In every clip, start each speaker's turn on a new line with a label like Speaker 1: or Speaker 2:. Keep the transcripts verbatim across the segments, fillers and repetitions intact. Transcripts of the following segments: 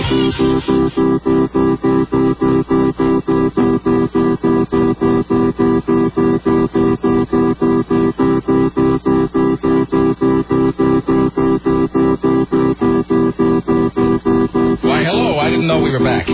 Speaker 1: Why, hello, I didn't know we were back.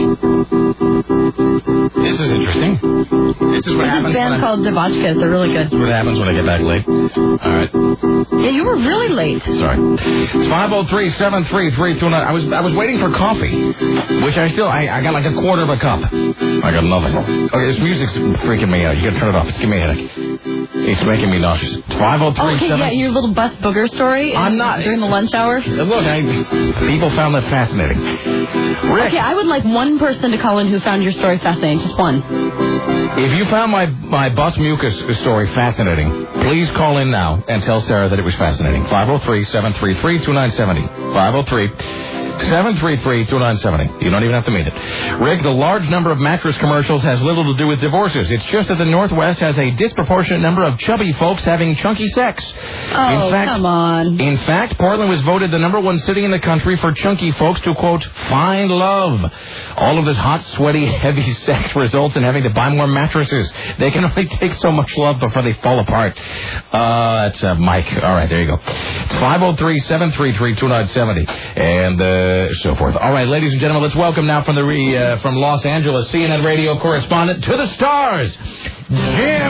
Speaker 1: This is interesting. This is what happens.
Speaker 2: This band called Devotchkas. They're really good.
Speaker 1: This is what happens when I get back late. All right.
Speaker 2: Yeah, you were really late.
Speaker 1: Sorry. It's five oh three, seven three three, two nine. I was I was waiting for coffee, which I still, I, I got like a quarter of a cup. I got nothing. Okay, this music's freaking me out. You gotta turn it off. It's giving me a headache. It's making me nauseous. It's five oh three,
Speaker 2: okay, yeah, your little bus booger story.
Speaker 1: I'm not.
Speaker 2: During the lunch hour.
Speaker 1: Look, I, people found that fascinating. Rick.
Speaker 2: Okay, I would like one person to call in who found your story fascinating. Just one.
Speaker 1: If you found my, my bus mucus story fascinating, please call in now and tell Sarah that it was fascinating. five oh three, seven three three, two nine seven oh. five oh three, seven three three, two nine seven oh. You don't even have to mean it. Rick, the large number of mattress commercials has little to do with divorces. It's just that the Northwest has a disproportionate number of chubby folks having chunky sex.
Speaker 2: Oh,
Speaker 1: in fact,
Speaker 2: come on.
Speaker 1: In fact, Portland was voted the number one city in the country for chunky folks to, quote, find love. All of this hot, sweaty, heavy sex results in having to buy more mattresses. They can only take so much love before they fall apart. Uh, that's uh, Mike. All right, there you go. It's five oh three, seven three three, two nine seven oh. And, uh, so forth. All right, ladies and gentlemen, let's welcome now from the re, uh, from Los Angeles, C N N radio correspondent to the stars, Jim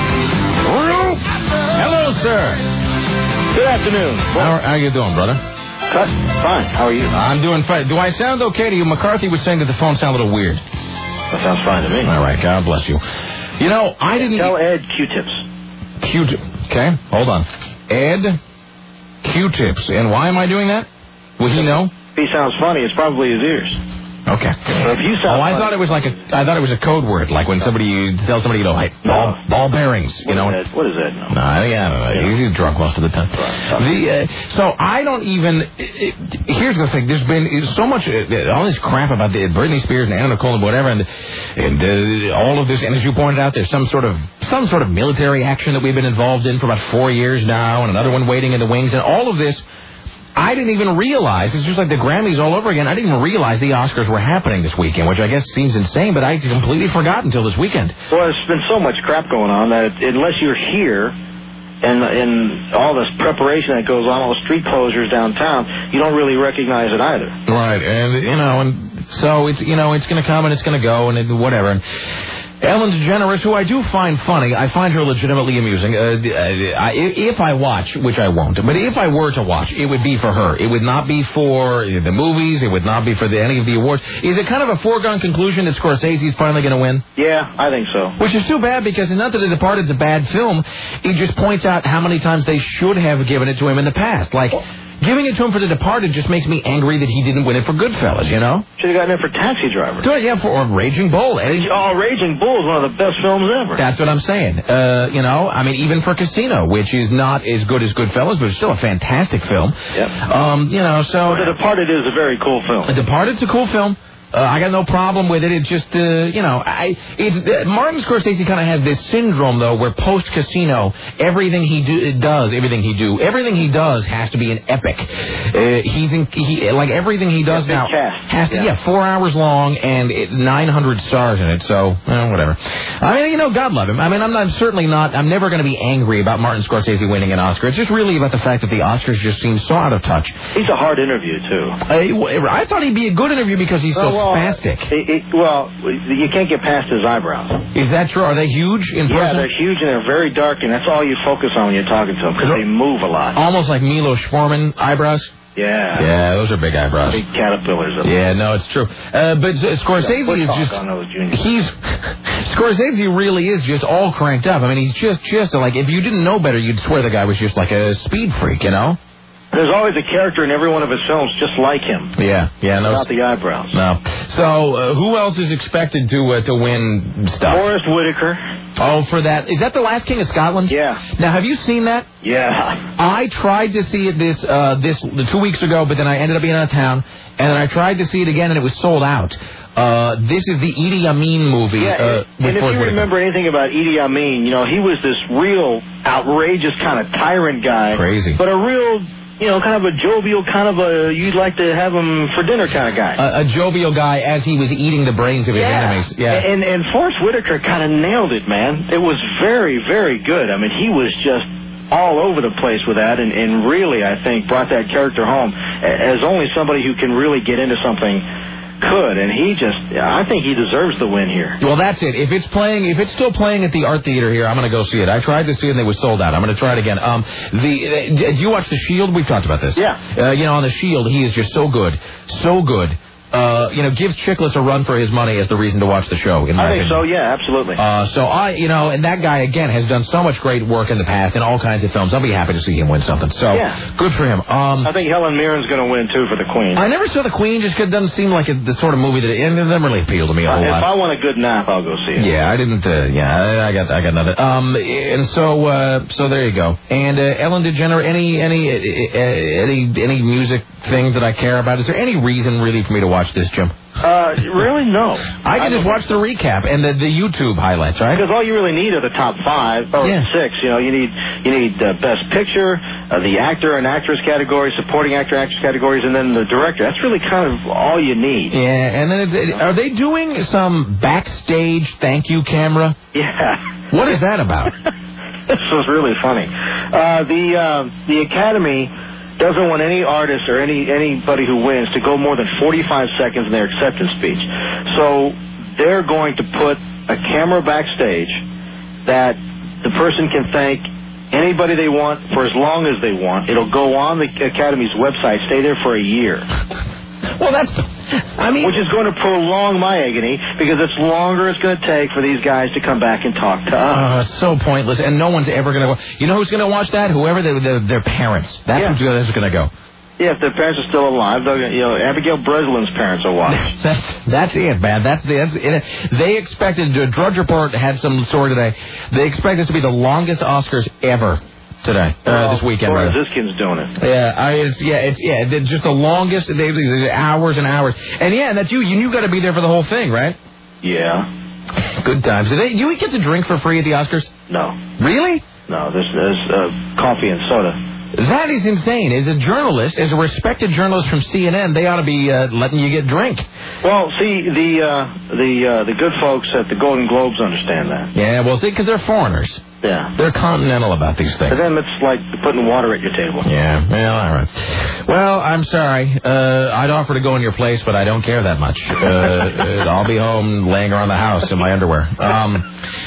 Speaker 1: Roof. Hello, sir.
Speaker 3: Good afternoon.
Speaker 1: How, how are you doing, brother?
Speaker 3: Fine. How are you?
Speaker 1: I'm doing fine. Do I sound okay to you? McCarthy was saying that the phone sounded a little weird.
Speaker 3: That sounds fine to me.
Speaker 1: All right, God bless you. You know, I didn't...
Speaker 3: Tell Ed Q-tips.
Speaker 1: Q-tip. Okay, hold on. Ed Q-tips. And why am I doing that? Would he know?
Speaker 3: If he sounds funny, it's probably his ears.
Speaker 1: Okay.
Speaker 3: So if you sound
Speaker 1: oh, I
Speaker 3: funny,
Speaker 1: thought it was like a. I thought it was a code word, like when somebody you tell somebody, you know, hey, ball,
Speaker 3: No.
Speaker 1: ball bearings, you
Speaker 3: what
Speaker 1: know.
Speaker 3: Is that? What is that? No.
Speaker 1: No, yeah, I don't know.
Speaker 3: Yeah.
Speaker 1: He's drunk most of the time.
Speaker 3: Right.
Speaker 1: The uh, so I don't even. It, it, here's the thing. There's been so much uh, all this crap about the Britney Spears and Anna Nicole and whatever, and and uh, all of this. And as you pointed out, there's some sort of some sort of military action that we've been involved in for about four years now, and another one waiting in the wings, and all of this. I didn't even realize, it's just like the Grammys all over again, I didn't even realize the Oscars were happening this weekend, which I guess seems insane, but I completely forgot until this weekend.
Speaker 3: Well, there's been so much crap going on that unless you're here and, and all this preparation that goes on, all the street closures downtown, you don't really recognize it either.
Speaker 1: Right, and, you know, and so it's, you know, it's going to come and it's going to go and it, whatever. And Ellen DeGeneres, who I do find funny, I find her legitimately amusing. Uh, I, if I watch, which I won't, but if I were to watch, it would be for her. It would not be for the movies. It would not be for the, any of the awards. Is it kind of a foregone conclusion that Scorsese's finally going to win?
Speaker 3: Yeah, I think so.
Speaker 1: Which is too bad because it's not that The Departed's a bad film. It just points out how many times they should have given it to him in the past. Like... Giving it to him for The Departed just makes me angry that he didn't win it for Goodfellas, you know?
Speaker 3: Should have gotten it for Taxi Driver.
Speaker 1: Do it, yeah, for or Raging Bull. Eddie.
Speaker 3: Oh, Raging Bull is one of the best films ever.
Speaker 1: That's what I'm saying. Uh, you know, I mean, even for Casino, which is not as good as Goodfellas, but it's still a fantastic film.
Speaker 3: Yep.
Speaker 1: Um, you know, so...
Speaker 3: Well, The Departed is a very cool film.
Speaker 1: The Departed's a cool film. Uh, I got no problem with it. It's just, uh, you know, I, it's, uh, Martin Scorsese kind of had this syndrome, though, where post-Casino, everything he do, does, everything he do, everything he does has to be an epic. Uh, he's in, he, like, everything he does
Speaker 3: yeah,
Speaker 1: now
Speaker 3: cast.
Speaker 1: has to, yeah. yeah, four hours long and it, nine hundred stars in it, so, well, whatever. I mean, you know, God love him. I mean, I'm, not, I'm certainly not, I'm never going to be angry about Martin Scorsese winning an Oscar. It's just really about the fact that the Oscars just seem so out of touch.
Speaker 3: He's a hard interview, too.
Speaker 1: Uh, I thought he'd be a good interview because he's so
Speaker 3: well,
Speaker 1: spastic.
Speaker 3: It, it, well, you can't get past his eyebrows.
Speaker 1: Is that true? Are they huge in person?
Speaker 3: Yeah, they're huge and they're very dark, and that's all you focus on when you're talking to them because they move a lot.
Speaker 1: Almost like Milos Forman eyebrows?
Speaker 3: Yeah.
Speaker 1: Yeah, those are big eyebrows.
Speaker 3: Big caterpillars.
Speaker 1: Yeah, no, it's true. Uh, but Scorsese is just... He's... Scorsese really is just all cranked up. I mean, he's just, just like, if you didn't know better, you'd swear the guy was just like a speed freak, you know?
Speaker 3: There's always a character in every one of his films just like him.
Speaker 1: Yeah, yeah. No,
Speaker 3: Without the eyebrows.
Speaker 1: No. So, uh, who else is expected to uh, to win stuff?
Speaker 3: Forrest Whitaker.
Speaker 1: Oh, for that. Is that The Last King of Scotland?
Speaker 3: Yeah.
Speaker 1: Now, have you seen that?
Speaker 3: Yeah.
Speaker 1: I tried to see it this uh, this two weeks ago, but then I ended up being out of town, and then I tried to see it again, and it was sold out. Uh, this is the Idi Amin movie.
Speaker 3: Yeah,
Speaker 1: uh,
Speaker 3: and, and if you remember anything about Idi Amin, you know, he was this real outrageous kind of tyrant guy.
Speaker 1: Crazy.
Speaker 3: But a real... you know, kind of a jovial, kind of a, you'd like to have him for dinner kind of guy.
Speaker 1: A, a jovial guy as he was eating the brains of his
Speaker 3: yeah.
Speaker 1: enemies. Yeah.
Speaker 3: And, and Forrest Whitaker kind of nailed it, man. It was very, very good. I mean, he was just all over the place with that, and, and really, I think, brought that character home as only somebody who can really get into something could, and he just, I think he deserves the win here.
Speaker 1: Well, that's it. If it's playing, if it's still playing at the Art Theater here, I'm going to go see it. I tried to see it and they were sold out. I'm going to try it again. Um, the, did you watch The Shield? We've talked about this.
Speaker 3: Yeah.
Speaker 1: Uh, you know, on The Shield, he is just so good, so good. Uh, you know, gives Chiklis a run for his money as the reason to watch the show. In my
Speaker 3: I think
Speaker 1: opinion.
Speaker 3: so, yeah, absolutely.
Speaker 1: Uh, so I, you know, and that guy again has done so much great work in the past in all kinds of films. I'll be happy to see him win something. So
Speaker 3: yeah.
Speaker 1: good for him. Um,
Speaker 3: I think Helen Mirren's going to win too for the Queen.
Speaker 1: I never saw the Queen just 'cause it doesn't seem like a, the sort of movie that it, it doesn't really appeal to me a whole
Speaker 3: uh,
Speaker 1: lot.
Speaker 3: If I want a good nap, I'll go see it.
Speaker 1: Yeah, I didn't. Uh, yeah, I, I got, I got nothing. Um, and so, uh, so there you go. And uh, Ellen DeGeneres, any, any, uh, any, any music thing that I care about? Is there any reason really for me to watch this, Jim?
Speaker 3: Uh, really, no.
Speaker 1: I can I just watch the recap and the, the YouTube highlights, right?
Speaker 3: Because all you really need are the top five or
Speaker 1: yeah.
Speaker 3: six. You know, you need you need uh, best picture, uh, the actor and actress category, supporting actor actress categories, and then the director. That's really kind of all you need.
Speaker 1: Yeah, and then it, it, are they doing some backstage thank you camera?
Speaker 3: Yeah.
Speaker 1: What is that about?
Speaker 3: This was really funny. Uh, the uh, the Academy doesn't want any artist or any anybody who wins to go more than forty-five seconds in their acceptance speech. So they're going to put a camera backstage that the person can thank anybody they want for as long as they want. It'll go on the Academy's website, stay there for a year.
Speaker 1: Well, that's, I mean...
Speaker 3: Which is going to prolong my agony, because it's longer it's going to take for these guys to come back and talk to us.
Speaker 1: Uh, it's so pointless, and no one's ever going to... You know who's going to watch that? Whoever, they, they, their parents. That's
Speaker 3: yeah.
Speaker 1: who's going to go.
Speaker 3: Yeah, if their parents are still alive, they'll, you know, Abigail Breslin's parents will watch.
Speaker 1: that's, that's it, man. That's, the, that's it. They expected... Drudge Report had some story today. They expect this to be the longest Oscars ever. Today, uh,
Speaker 3: well,
Speaker 1: this weekend,
Speaker 3: or
Speaker 1: rather.
Speaker 3: This kid's doing it.
Speaker 1: Yeah, I, it's yeah, it's yeah, it's just the longest. They, they hours and hours, and yeah, and that's you. You, you got to be there for the whole thing, right?
Speaker 3: Yeah.
Speaker 1: Good times. Do they? You get to drink for free at the Oscars?
Speaker 3: No.
Speaker 1: Really?
Speaker 3: No. There's, there's uh, coffee and soda.
Speaker 1: That is insane. As a journalist, as a respected journalist from C N N, they ought to be uh, letting you get drink.
Speaker 3: Well, see, the uh, the uh, the good folks at the Golden Globes understand that.
Speaker 1: Yeah, well, see, because they're foreigners.
Speaker 3: Yeah.
Speaker 1: They're continental about these things.
Speaker 3: For them, it's like putting water at your table.
Speaker 1: Yeah, well, all right. Well, I'm sorry. Uh, I'd offer to go in your place, but I don't care that much. Uh, I'll be home laying around the house in my underwear. Um,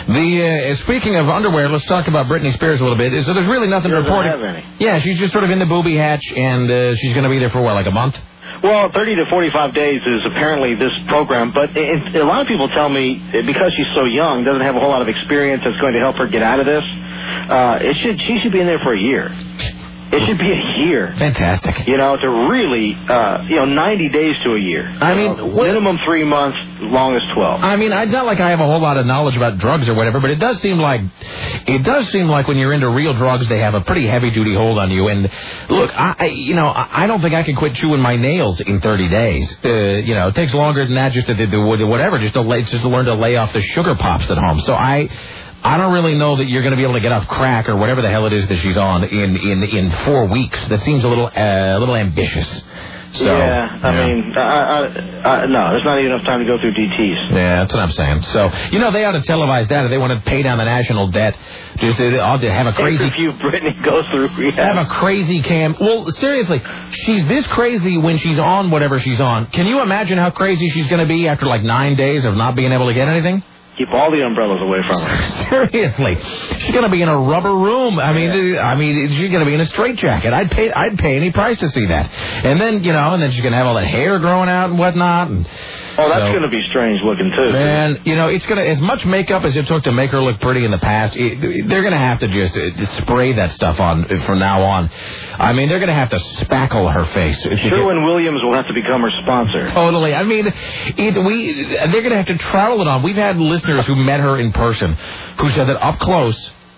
Speaker 1: the uh, speaking of underwear, let's talk about Britney Spears a little bit. So there's really nothing
Speaker 3: she
Speaker 1: to report.
Speaker 3: Have any.
Speaker 1: Yeah, she's just sort of in the booby hatch, and uh, she's going to be there for, what, like a month?
Speaker 3: Well, thirty to forty-five days is apparently this program, but it, a lot of people tell me because she's so young, doesn't have a whole lot of experience that's going to help her get out of this. Uh, it should she should be in there for a year. It should be a year.
Speaker 1: Fantastic.
Speaker 3: You know, to really, uh, you know, ninety days to a year.
Speaker 1: I mean,
Speaker 3: uh,
Speaker 1: what,
Speaker 3: minimum three months, longest twelve.
Speaker 1: I mean, it's not like I have a whole lot of knowledge about drugs or whatever, but it does seem like, it does seem like when you're into real drugs, they have a pretty heavy duty hold on you. And look, I, I you know, I don't think I can quit chewing my nails in thirty days. Uh, you know, it takes longer than that just to do whatever, just to lay, just to learn to lay off the sugar pops at home. So I. I don't really know that you're going to be able to get off crack or whatever the hell it is that she's on in in, in four weeks. That seems a little uh, a little ambitious. So,
Speaker 3: yeah, I yeah. mean, I, I, I, no, there's not even enough time to go through D Ts.
Speaker 1: Yeah, that's what I'm saying. So, you know, they ought to televise that if they want to pay down the national debt. Just to, to have a crazy...
Speaker 3: If you Britney goes through rehab.
Speaker 1: Have a crazy cam... Well, seriously, she's this crazy when she's on whatever she's on. Can you imagine how crazy she's going to be after like nine days of not being able to get anything?
Speaker 3: Keep all the umbrellas away from her.
Speaker 1: Seriously, she's gonna be in a rubber room. I mean, yeah. I mean, she's gonna be in a straitjacket. I'd pay, I'd pay any price to see that. And then, you know, and then she's gonna have all that hair growing out and whatnot. And
Speaker 3: oh, that's
Speaker 1: so,
Speaker 3: gonna be strange looking too.
Speaker 1: Man, you know, it's gonna as much makeup as it took to make her look pretty in the past. It, they're gonna have to just uh, spray that stuff on from now on. I mean, they're gonna have to spackle her face.
Speaker 3: Sherwin-Williams will have to become her sponsor.
Speaker 1: Totally. I mean, it, we they're gonna have to trowel it on. We've had listeners who met her in person who said that up close,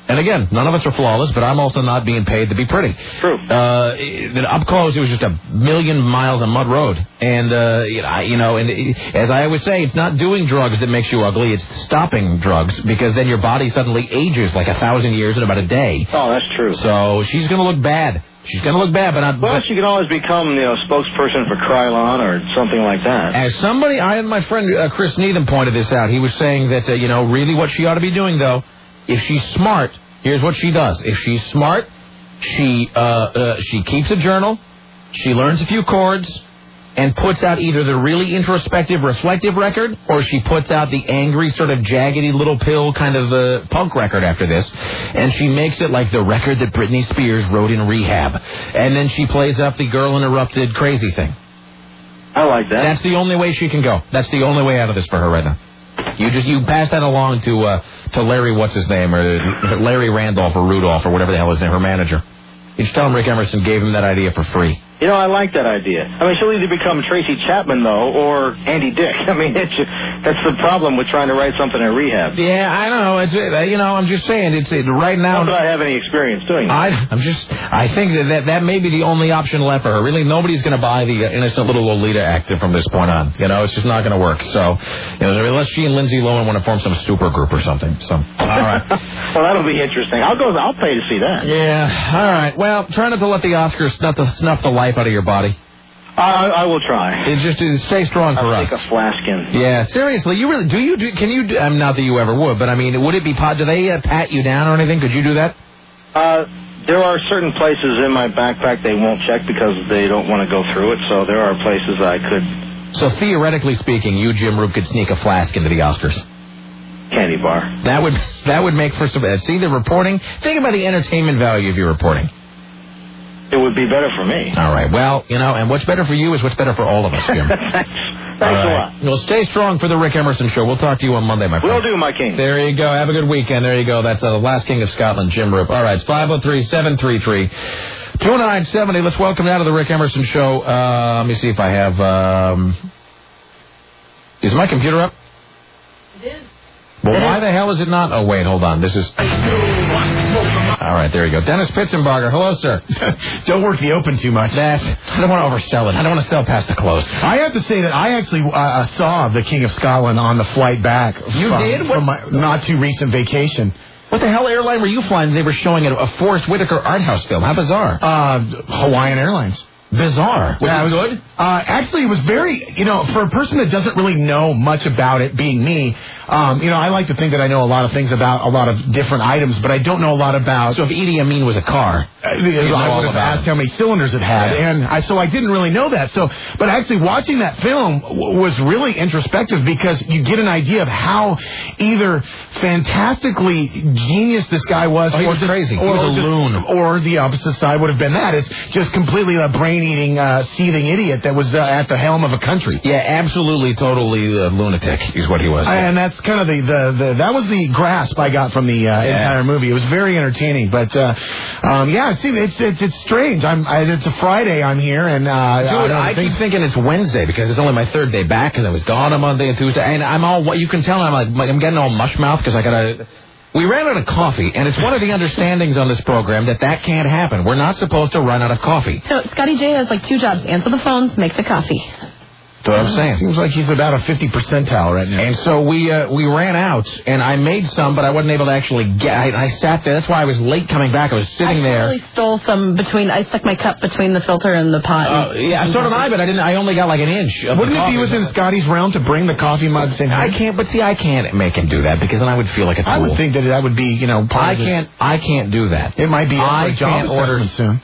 Speaker 1: And again, none of us are flawless, but I'm also not being paid to be pretty.
Speaker 3: True.
Speaker 1: Uh, it, up close, it was just a million miles of mud road. And, uh, you know, I- you know, and it, as I always say, it's not doing drugs that makes you ugly, it's stopping drugs, because then your body suddenly ages like a thousand years in about a day.
Speaker 3: Oh, that's true.
Speaker 1: So she's going to look bad. She's going to look bad, but not...
Speaker 3: Well,
Speaker 1: but,
Speaker 3: she can always become, you know, spokesperson for Krylon or something like that.
Speaker 1: As somebody, I and my friend uh, Chris Needham pointed this out. He was saying that, uh, you know, really what she ought to be doing, though, if she's smart, here's what she does. If she's smart, she uh, uh, she keeps a journal, she learns a few chords, and puts out either the really introspective, reflective record, or she puts out the angry, sort of jaggedy little pill kind of uh, punk record after this, and she makes it like the record that Britney Spears wrote in rehab. And then she plays up the Girl Interrupted crazy thing.
Speaker 3: I like that.
Speaker 1: That's the only way she can go. That's the only way out of this for her right now. You just you pass that along to uh, to Larry, what's his name, or Larry Randolph or Rudolph or whatever the hell his name, her manager. You just tell him Rick Emerson gave him that idea for free.
Speaker 3: You know, I like that idea. I mean, she'll either become Tracy Chapman, though, or Andy Dick. I mean, it's just, that's the problem with trying to write something in rehab.
Speaker 1: Yeah, I don't know. It's uh, you know, I'm just saying. It's it, right now.
Speaker 3: Not that I have any experience doing that.
Speaker 1: I, I'm just. I think that, that that may be the only option left for her. Really, nobody's going to buy the uh, innocent little Lolita act from this point on. You know, it's just not going to work. So, you know, unless she and Lindsay Lohan want to form some super group or something. So, all right.
Speaker 3: Well, that'll be interesting. I'll go. I'll pay to see that.
Speaker 1: Yeah. All right. Well, try not to let the Oscars snuff the snuff the life out of your body.
Speaker 3: I, I will try.
Speaker 1: It just is stay strong for
Speaker 3: I'll
Speaker 1: us.
Speaker 3: take a flask in.
Speaker 1: Yeah, seriously, you really do you do? Can you? Do, um, not that you ever would, but I mean, would it be? Do they uh, pat you down or anything? Could you do that?
Speaker 3: Uh, there are certain places in my backpack they won't check because they don't want to go through it. So there are places I could.
Speaker 1: So theoretically speaking, you, Jim Roop, could sneak a flask into the Oscars.
Speaker 3: Candy bar.
Speaker 1: That would that would make for some. See the reporting. Think about the entertainment value of your reporting.
Speaker 3: It would be better for me.
Speaker 1: All right. Well, you know, and what's better for you is what's better for all of us, Jim.
Speaker 3: Thanks. Thanks
Speaker 1: all
Speaker 3: a
Speaker 1: right.
Speaker 3: lot.
Speaker 1: Well, stay strong for the Rick Emerson Show. We'll talk to you on Monday, my friend.
Speaker 3: Will do, my king.
Speaker 1: There you go. Have a good weekend. There you go. That's uh, the last king of Scotland, Jim Roop. All right. It's five oh three, seven three three, two nine seven oh. Let's welcome now to the Rick Emerson Show. Uh, let me see if I have... Um, is my computer up?
Speaker 2: It is.
Speaker 1: Well, why the hell is it not? Oh, wait, hold on. This is... All right, there you go. Dennis Pitzenbarger. Hello, sir.
Speaker 4: Don't work the open too much.
Speaker 1: That, I don't want to oversell it. I don't want to sell past the close.
Speaker 4: I have to say that I actually uh, saw the King of Scotland on the flight back.
Speaker 1: You
Speaker 4: from,
Speaker 1: did?
Speaker 4: From my not too recent vacation.
Speaker 1: What the hell airline were you flying? They were showing a, a Forrest Whitaker art house film. How bizarre.
Speaker 4: Uh, Hawaiian Airlines.
Speaker 1: Bizarre. Was
Speaker 4: yeah,
Speaker 1: it
Speaker 4: it was
Speaker 1: good?
Speaker 4: Uh, actually, it was very, you know, for a person that doesn't really know much about it, being me, um, you know, I like to think that I know a lot of things about a lot of different items, but I don't know a lot about...
Speaker 1: So if Idi Amin was a car,
Speaker 4: I, I would have asked how many cylinders it had, yeah. and I, so I didn't really know that. So, but actually watching that film w- was really introspective because you get an idea of how either fantastically genius this guy was,
Speaker 1: oh, he
Speaker 4: or
Speaker 1: was
Speaker 4: just,
Speaker 1: crazy.
Speaker 4: Or,
Speaker 1: he was a
Speaker 4: just,
Speaker 1: loon.
Speaker 4: Or the opposite side would have been that. It's just completely a brain-eating, uh, seething idiot that was uh, at the helm of a country.
Speaker 1: Yeah, absolutely, totally uh, lunatic is what he was.
Speaker 4: And that's kind of the, the, the that was the grasp I got from the uh,
Speaker 1: yeah.
Speaker 4: entire movie. It was very entertaining, but uh, um, yeah, it's, it's it's it's strange. I'm I, it's a Friday. I'm here, and uh,
Speaker 1: Dude,
Speaker 4: I,
Speaker 1: I keep thinking it's Wednesday because it's only my third day back because I was gone on Monday and Tuesday, and I'm all what you can tell I'm like I'm getting all mush mouth because I gotta. We ran out of coffee, and it's one of the understandings on this program that that can't happen. We're not supposed to run out of coffee.
Speaker 2: So Scotty J has like two jobs: answer the phones, make the coffee.
Speaker 1: That's what I'm saying.
Speaker 4: Seems like he's about a fifty percentile right now.
Speaker 1: And so we uh, we ran out, and I made some, but I wasn't able to actually get. I, I sat there. That's why I was late coming back. I was sitting
Speaker 2: I
Speaker 1: there.
Speaker 2: I totally stole some between. I stuck my cup between the filter and the pot.
Speaker 1: Uh, yeah, so did I, but I didn't. I only got like an inch. Of
Speaker 4: Wouldn't
Speaker 1: the
Speaker 4: it be
Speaker 1: coffee.
Speaker 4: within Scotty's realm to bring the coffee mug? Saying,
Speaker 1: I can't, but see, I can't make him do that because then I would feel like a tool.
Speaker 4: I would think that that would be, you know, part
Speaker 1: I
Speaker 4: of this.
Speaker 1: can't. I can't do that.
Speaker 4: It might be.
Speaker 1: I
Speaker 4: a job
Speaker 1: can't order
Speaker 4: soon.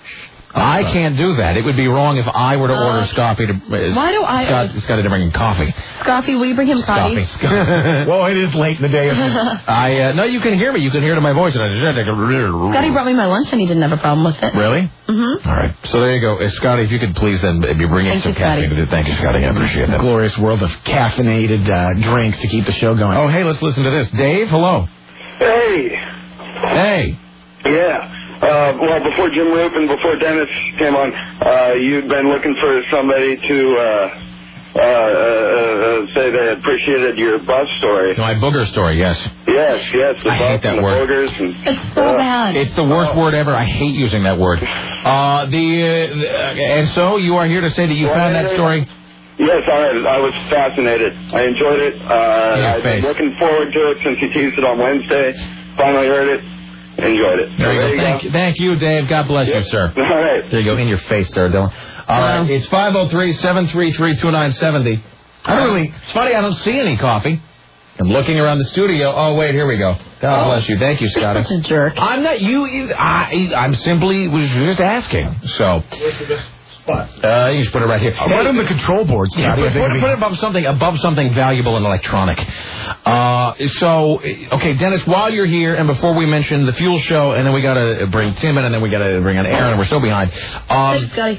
Speaker 1: I can't do that. It would be wrong if I were to
Speaker 2: Uh,
Speaker 1: order Scotty to. Uh,
Speaker 2: why do I-
Speaker 1: Scott, Scotty to bring him coffee.
Speaker 2: Coffee, will you bring him coffee?
Speaker 1: Scotty.
Speaker 4: Well, it is late in the day.
Speaker 1: I uh, no, you can hear me. You can hear it in my voice.
Speaker 2: Scotty brought me my lunch and he didn't have a problem with it.
Speaker 1: Really?
Speaker 2: Mm-hmm.
Speaker 1: All right. So there you go, uh, Scotty. If you could please then be bringing
Speaker 2: Thank
Speaker 1: some
Speaker 2: you, Scotty.
Speaker 1: caffeine. Thank you, Scotty. I appreciate that.
Speaker 4: Glorious world of caffeinated uh, drinks to keep the show going.
Speaker 1: Oh, hey, let's listen to this. Dave, hello.
Speaker 5: Hey.
Speaker 1: Hey.
Speaker 5: Yeah. Uh, well, before Jim Roop and before Dennis came on, uh, you'd been looking for somebody to uh, uh, uh, uh, to say they appreciated your bus story.
Speaker 1: My booger story, yes.
Speaker 5: Yes, yes, the
Speaker 1: I
Speaker 5: bus
Speaker 1: hate that
Speaker 5: and the
Speaker 1: word.
Speaker 5: boogers. And,
Speaker 2: It's so
Speaker 5: uh,
Speaker 2: bad.
Speaker 1: It's the worst
Speaker 5: Oh.
Speaker 1: word ever. I hate using that word. Uh, the, uh, the uh, and so you are here to say that you
Speaker 5: Well,
Speaker 1: found that
Speaker 5: yeah,
Speaker 1: story.
Speaker 5: Yes, I, I was fascinated. I enjoyed it. Uh,
Speaker 1: Yeah,
Speaker 5: I've
Speaker 1: face.
Speaker 5: been looking forward to it since you teased it on Wednesday. Finally heard it. Enjoyed it.
Speaker 1: There you
Speaker 5: there
Speaker 1: go.
Speaker 5: you
Speaker 1: Thank,
Speaker 5: go.
Speaker 1: thank you, Dave. God bless
Speaker 5: Yep.
Speaker 1: you, sir.
Speaker 5: All right.
Speaker 1: There you go. In your face, sir, Dylan. All
Speaker 2: Wow.
Speaker 1: right. It's five oh three, seven three three, two nine seven oh. I don't really... It's funny, I don't see any coffee. I'm looking around the studio. Oh, wait, here we go. God
Speaker 2: Oh.
Speaker 1: bless you. Thank you, Scotty.
Speaker 2: Such a jerk.
Speaker 1: I'm not... You... you I, I'm simply was just asking. So... Uh, you just put it right here.
Speaker 4: Right on the control board, Scotty.
Speaker 1: Yeah,
Speaker 4: I
Speaker 1: put,
Speaker 4: think
Speaker 1: put,
Speaker 4: it'd
Speaker 1: put
Speaker 4: be-
Speaker 1: it above something above something valuable and electronic. Uh, so, okay, Dennis, while you're here, and before we mention the fuel show, and then we got to bring Tim in, and then we got to bring on Aaron, and we're so behind. Um,
Speaker 2: Hey, Scotty.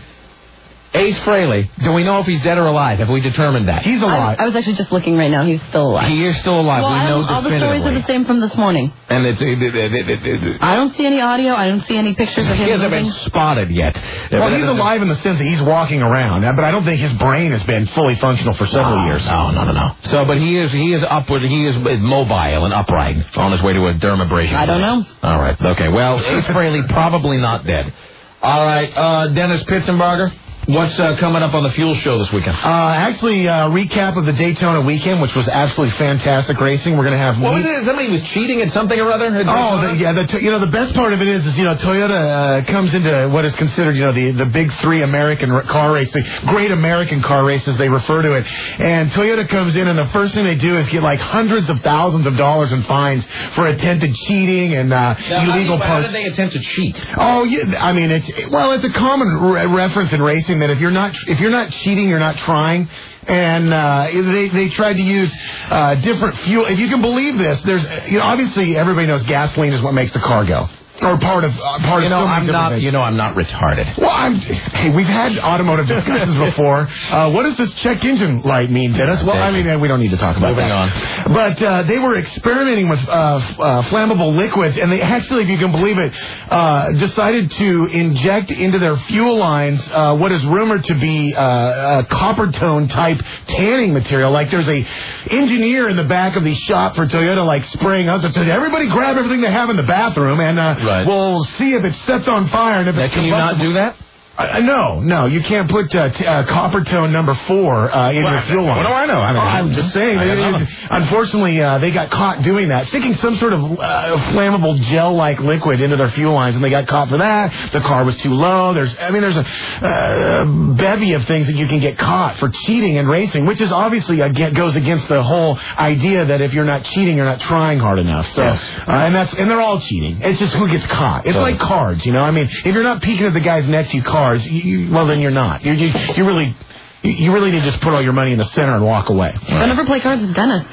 Speaker 1: Ace Frehley, do we know if he's dead or alive? Have we determined that?
Speaker 4: He's
Speaker 2: I,
Speaker 4: alive.
Speaker 2: I was actually just looking right now. He's still alive.
Speaker 1: He is still alive.
Speaker 2: well,
Speaker 1: we
Speaker 2: I
Speaker 1: know
Speaker 2: don't- all the stories
Speaker 1: definitively.
Speaker 2: are the same from this morning.
Speaker 1: And it's, it, it, it, it, it, it,
Speaker 2: I don't see any audio. I don't see any pictures of him
Speaker 1: he hasn't been
Speaker 2: moving.
Speaker 1: spotted yet.
Speaker 4: Well, he's alive in the sense that he's walking around, uh, but I don't think his brain has been fully functional for several
Speaker 1: No,
Speaker 4: years.
Speaker 1: No, no, no, no. So, but he is he is upward. He is mobile and upright on his way to a dermabrasion.
Speaker 2: I don't know.
Speaker 1: All right. Okay. Well, Ace Frehley probably not dead. All right. Uh, Dennis Pitzenbarger, what's uh, coming up on the fuel show this weekend?
Speaker 4: Uh, actually, uh, recap of the Daytona weekend, which was absolutely fantastic racing. We're going to have...
Speaker 1: What was it? Somebody was cheating at something or other?
Speaker 4: Oh, the, yeah. The, you know, the best part of it is, is you know, Toyota uh, comes into what is considered, you know, the, the big three American r- car race, the great American car races, they refer to it. And Toyota comes in, and the first thing they do is get like hundreds of thousands of dollars in fines for attempted cheating and uh,
Speaker 1: Now,
Speaker 4: illegal
Speaker 1: how, how
Speaker 4: parts.
Speaker 1: did they attempt to cheat?
Speaker 4: Oh, yeah. I mean, it's well, it's a common re- reference in racing that if you're not if you're not cheating, you're not trying. And uh, they they tried to use uh, different fuel. If you can believe this, there's you know obviously everybody knows gasoline is what makes the car go. Or part of uh, part
Speaker 1: You
Speaker 4: of
Speaker 1: know,
Speaker 4: so many
Speaker 1: I'm
Speaker 4: different
Speaker 1: not.
Speaker 4: things.
Speaker 1: You know, I'm not retarded.
Speaker 4: Well, I'm, hey, we've had automotive discussions before. Uh, what does this check engine light mean, Dennis? Well, I mean, uh, we don't need to talk about
Speaker 1: Moving
Speaker 4: that. But uh, they were experimenting with uh, f- uh, flammable liquids, and they actually, if you can believe it, uh, decided to inject into their fuel lines uh, what is rumored to be uh, a copper tone type tanning material. Like there's a engineer in the back of the shop for Toyota, like spraying up. So everybody grab everything they have in the bathroom, and uh,
Speaker 1: Right.
Speaker 4: we'll see if it sets on fire. And if
Speaker 1: Now,
Speaker 4: it's
Speaker 1: can you not do that?
Speaker 4: Uh, no, no, you can't put uh, t- uh, copper tone number four uh, in
Speaker 1: Well,
Speaker 4: your fuel line.
Speaker 1: what do I know? I mean,
Speaker 4: Oh, I'm just saying.
Speaker 1: I got
Speaker 4: It- it-
Speaker 1: nothing.
Speaker 4: unfortunately, uh, they got caught doing that, sticking some sort of uh, flammable gel-like liquid into their fuel lines, and they got caught for that. The car was too low. There's, I mean, there's a uh, bevy of things that you can get caught for cheating in racing, which is obviously again goes against the whole idea that if you're not cheating, you're not trying hard enough. So,
Speaker 1: Yes.
Speaker 4: uh, and that's and they're all cheating. It's just who gets caught. It's
Speaker 1: Totally.
Speaker 4: like cards, you know. I mean, if you're not peeking at the guys next to you cards, you, you, well then you're not. You you, you really. You really need to just put all your money in the center and walk away.
Speaker 2: I'll never play cards with Dennis.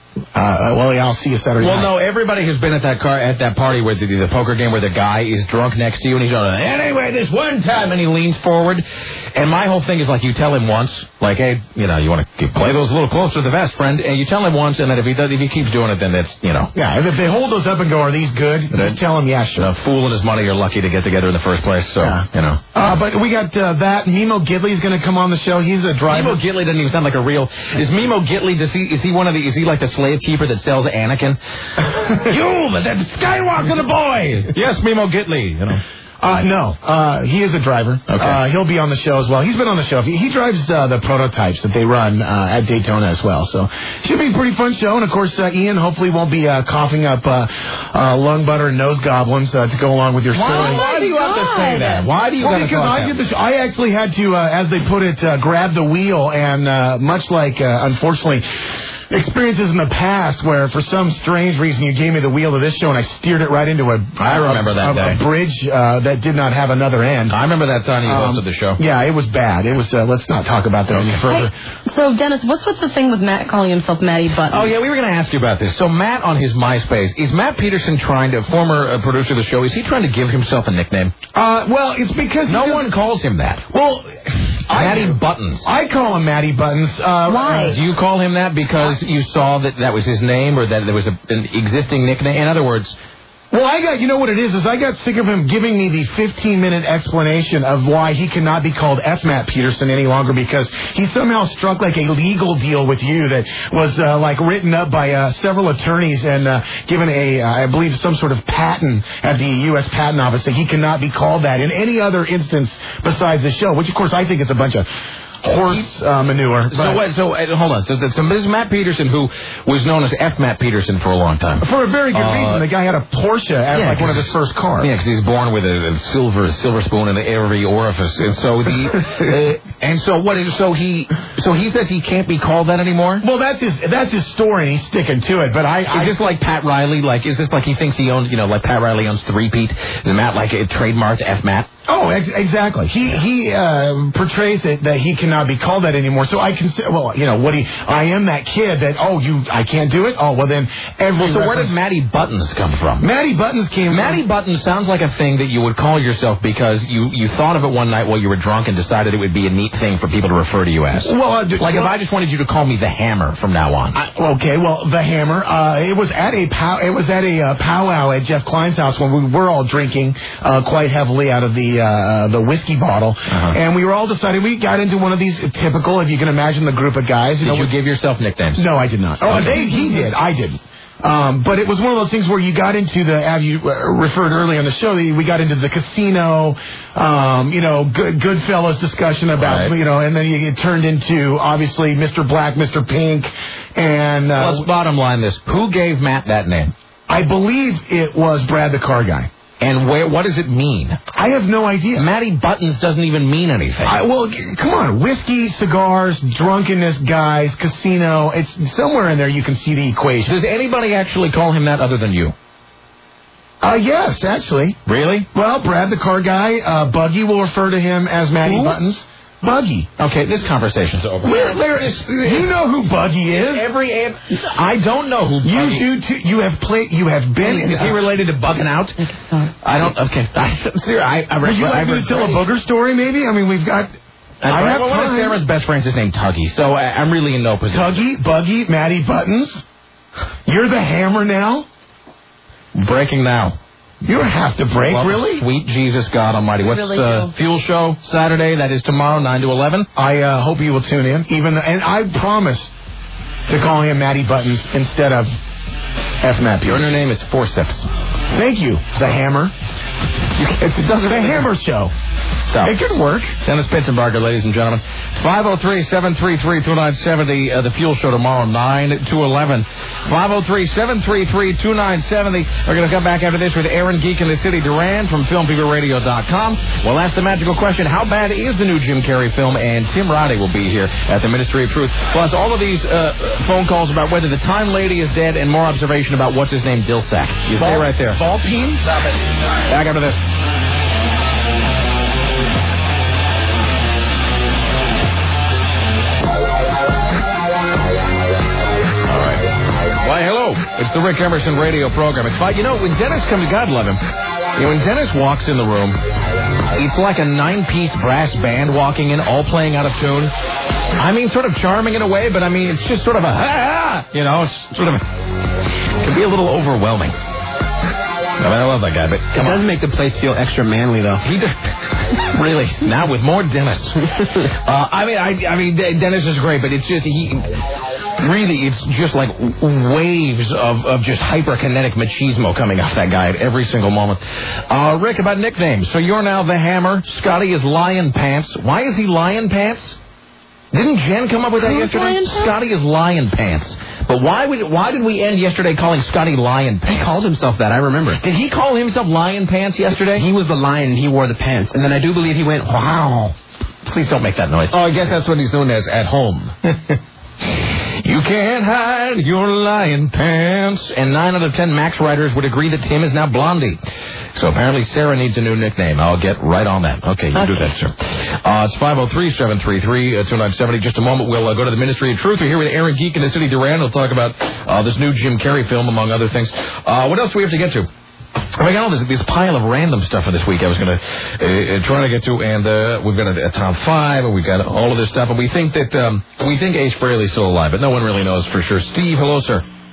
Speaker 4: Uh, well, yeah, I'll see you Saturday
Speaker 1: Well,
Speaker 4: night.
Speaker 1: no, everybody has been at that car at that party where the, the poker game where the guy is drunk next to you and he's going, anyway, this one time, and he leans forward. And my whole thing is like you tell him once, like, hey, you know, you want to play those a little closer to the vest, friend, and you tell him once, and then if he does, if he keeps doing it, then that's, you know.
Speaker 4: Yeah, if, if they hold those up and go, are these good? Just tell them, yeah, sure.
Speaker 1: A fool and his money are lucky to get together in the first place, so,
Speaker 4: Yeah.
Speaker 1: you know.
Speaker 4: Uh, but we got uh, that. Mimo Gidley's going to come on the show. He's a driver.
Speaker 1: Mimo Gitley doesn't even sound like a real. Is Mimo Gitley? Does he? Is he one of the? Is he like the slave keeper that sells Anakin? you, that Skywalker the boy. Yes, Mimo Gitley. You know.
Speaker 4: Uh, no, uh, he is a driver.
Speaker 1: Okay.
Speaker 4: Uh, he'll be on the show as well. He's been on the show. He, he drives uh, the prototypes that they run uh, at Daytona as well. So should be a pretty fun show. And of course, uh, Ian hopefully won't be uh, coughing up uh, uh, lung butter and nose goblins uh, to go along with your story.
Speaker 1: Why, why do you have to say that? Why do you
Speaker 4: Well,
Speaker 1: have to
Speaker 4: because
Speaker 1: talk
Speaker 4: I
Speaker 1: that?
Speaker 4: did this. I actually had to, uh, as they put it, uh, grab the wheel, and uh, much like, uh, unfortunately, experiences in the past where, for some strange reason, you gave me the wheel to this show, and I steered it right into a.
Speaker 1: I remember that
Speaker 4: a,
Speaker 1: day.
Speaker 4: a bridge uh, that did not have another end.
Speaker 1: I remember that time you
Speaker 4: Um,
Speaker 1: hosted the show.
Speaker 4: Yeah, it was bad. It was. Uh, let's not talk about that any further.
Speaker 2: Hey, so Dennis, what's with the thing with Matt calling himself Matty Button?
Speaker 1: Oh, yeah, we were going to ask you about this. So, Matt on his MySpace, is Matt Peterson trying to, former uh, producer of the show, is he trying to give himself a nickname?
Speaker 4: Uh, well, it's because
Speaker 1: No
Speaker 4: he
Speaker 1: one calls him that.
Speaker 4: Well, I
Speaker 1: Matty
Speaker 4: do.
Speaker 1: Buttons.
Speaker 4: I call him Matty Buttons. Uh,
Speaker 2: Why?
Speaker 1: Do you call him that because you saw that that was his name or that there was a, an existing nickname? In other words,
Speaker 4: Well, I got, you know what it is, is I got sick of him giving me the fifteen-minute explanation of why he cannot be called F. Matt Peterson any longer because he somehow struck like a legal deal with you that was uh, like written up by uh, several attorneys and uh, given a, uh, I believe, some sort of patent at the U S Patent Office that he cannot be called that in any other instance besides the show, which, of course, I think is a bunch of horse uh, manure.
Speaker 1: So, what, so uh, hold on. So, so this is Matt Peterson, who was known as F. Matt Peterson for a long time.
Speaker 4: For a very good
Speaker 1: uh,
Speaker 4: reason. The guy had a Porsche as yeah, like one of his first cars.
Speaker 1: Yeah, because he's born with a, a silver silver spoon in every orifice, and so the uh, and so what is so he so he says he can't be called that anymore.
Speaker 4: Well, that's his that's his story, and he's sticking to it. But I,
Speaker 1: is
Speaker 4: I
Speaker 1: this like Pat Riley? Like, is this like he thinks he owns? You know, like Pat Riley owns three-peat. Is Matt like a trademark F. Matt?
Speaker 4: Oh, ex- exactly. He he uh, portrays it that he cannot be called that anymore. So I can say, well, you know, what he, I am that kid that, oh, you, I can't do it? Oh, well then, every
Speaker 1: well, So
Speaker 4: reference...
Speaker 1: where did Matty Buttons come from?
Speaker 4: Matty Buttons came
Speaker 1: Matty
Speaker 4: from...
Speaker 1: Buttons sounds like a thing that you would call yourself because you, you thought of it one night while you were drunk and decided it would be a neat thing for people to refer to you as.
Speaker 4: Well, uh,
Speaker 1: like
Speaker 4: well,
Speaker 1: if I just wanted you to call me the Hammer from now on.
Speaker 4: I, okay, well, the Hammer, uh, it was at a pow, it was at a uh, powwow at Jeff Klein's house when we were all drinking uh, quite heavily out of the uh, the whiskey bottle, uh-huh. and we were all deciding, we got into one of these typical, if you can imagine the group of guys. You
Speaker 1: did
Speaker 4: know,
Speaker 1: you give yourself nicknames?
Speaker 4: No, I did not. Oh, they, he did. I didn't. Um, but it was one of those things where you got into the, as you uh, referred earlier on the show, we got into the casino, um, you know, good, Goodfellas discussion about, right. you know, and then it turned into, obviously, Mister Black, Mister Pink, and... Uh,
Speaker 1: Let's bottom line this. Who gave Matt that name?
Speaker 4: I believe it was Brad the Car Guy.
Speaker 1: And where? What does it mean?
Speaker 4: I have no idea.
Speaker 1: Matty Buttons doesn't even mean anything.
Speaker 4: I, well, come on. Whiskey, cigars, drunkenness, guys, casino. It's somewhere in there you can see the equation.
Speaker 1: Does anybody actually call him that other than you?
Speaker 4: Uh, yes, actually.
Speaker 1: Really?
Speaker 4: Well, Brad the Car Guy, uh, Buggy will refer to him as Matty Who? Buttons. Buggy.
Speaker 1: Okay, this conversation's over.
Speaker 4: Where, there is, you know who Buggy is.
Speaker 1: Every I don't know who Buggy
Speaker 4: is. You do too. You have played. You have been.
Speaker 1: Is he related to Bugging Out? I don't. Okay. I, seriously, I, I
Speaker 4: Would you like me to tell a booger story? Maybe. I mean, we've got.
Speaker 1: I
Speaker 4: I
Speaker 1: have well, one of Sarah's best friends is named Tuggy, so I, I'm really in no position.
Speaker 4: Tuggy, Buggy, Matty Buttons. You're the Hammer now.
Speaker 1: Breaking now.
Speaker 4: You don't have to break,
Speaker 1: well,
Speaker 4: really?
Speaker 1: Sweet Jesus God Almighty. What's
Speaker 2: really
Speaker 1: uh, Fuel Show Saturday? That is tomorrow, nine to eleven.
Speaker 4: I uh, hope you will tune in. Even though, and I promise to call him Matty Buttons instead of F. Matt.
Speaker 1: Your new name is Forceps.
Speaker 4: Thank you, the Hammer. It's, it doesn't the Hammer Show.
Speaker 1: Stop.
Speaker 4: It could work.
Speaker 1: Dennis Pitzenbarger, ladies and gentlemen. five oh three, seven three three, two nine seven zero. Uh, the Fuel Show tomorrow, nine to eleven. five oh three, seven three three, two nine seven zero. We're going to come back after this with Aaron Geek in the City Duran from film fever radio dot com. We'll ask the magical question, how bad is the new Jim Carrey film? And Tim Roddy will be here at the Ministry of Truth. Plus, all of these uh, phone calls about whether the Time Lady is dead and more observation about what's his name, Dillsack. You stay right there.
Speaker 4: Ball peen?
Speaker 1: Stop it. Back after this. Why, hello. It's the Rick Emerson radio program. It's fine. You know, when Dennis comes, God love him, you know, when Dennis walks in the room, it's like a nine-piece brass band walking in, all playing out of tune. I mean, sort of charming in a way, but I mean, it's just sort of a, ha-ha, you know, it's sort of, a, it can be a little overwhelming. I mean, I love that guy, but
Speaker 6: it does on. make the place feel extra manly, though.
Speaker 1: He does. Really? Now with more Dennis. uh, I mean, I, I mean, Dennis is great, but it's just he. Really, it's just like waves of, of just hyperkinetic machismo coming off that guy at every single moment. Uh, Rick, about nicknames. So you're now the Hammer. Scotty is Lion Pants. Why is he Lion Pants? Didn't Jen come up with that
Speaker 2: Who's
Speaker 1: yesterday?
Speaker 2: Lion Pants?
Speaker 1: Scotty is Lion Pants. But why would why did we end yesterday calling Scotty Lion Pants?
Speaker 6: He called himself that, I remember.
Speaker 1: Did he call himself Lion Pants yesterday?
Speaker 6: He was the lion and he wore the pants. And then I do believe he went, wow.
Speaker 1: Please don't make that noise.
Speaker 6: Oh, I guess that's what he's known as at home.
Speaker 1: You can't hide your lion pants. And nine out of ten Max writers would agree that Tim is now Blondie. So apparently Sarah needs a new nickname. I'll get right on that. Okay, you okay. do that, sir. Uh, it's five oh three, seven three three, two nine seven zero. Just a moment, we'll uh, go to the Ministry of Truth. We're here with Aaron Geek in the City Duran. We'll talk about uh, this new Jim Carrey film, among other things. Uh, what else do we have to get to? I got all this, this pile of random stuff for this week I was going to uh, try to get to, and uh, we've got a, a top five, and we've got all of this stuff, and we think that, um, we think Ace Frehley's still alive, but no one really knows for sure. Steve, hello, sir.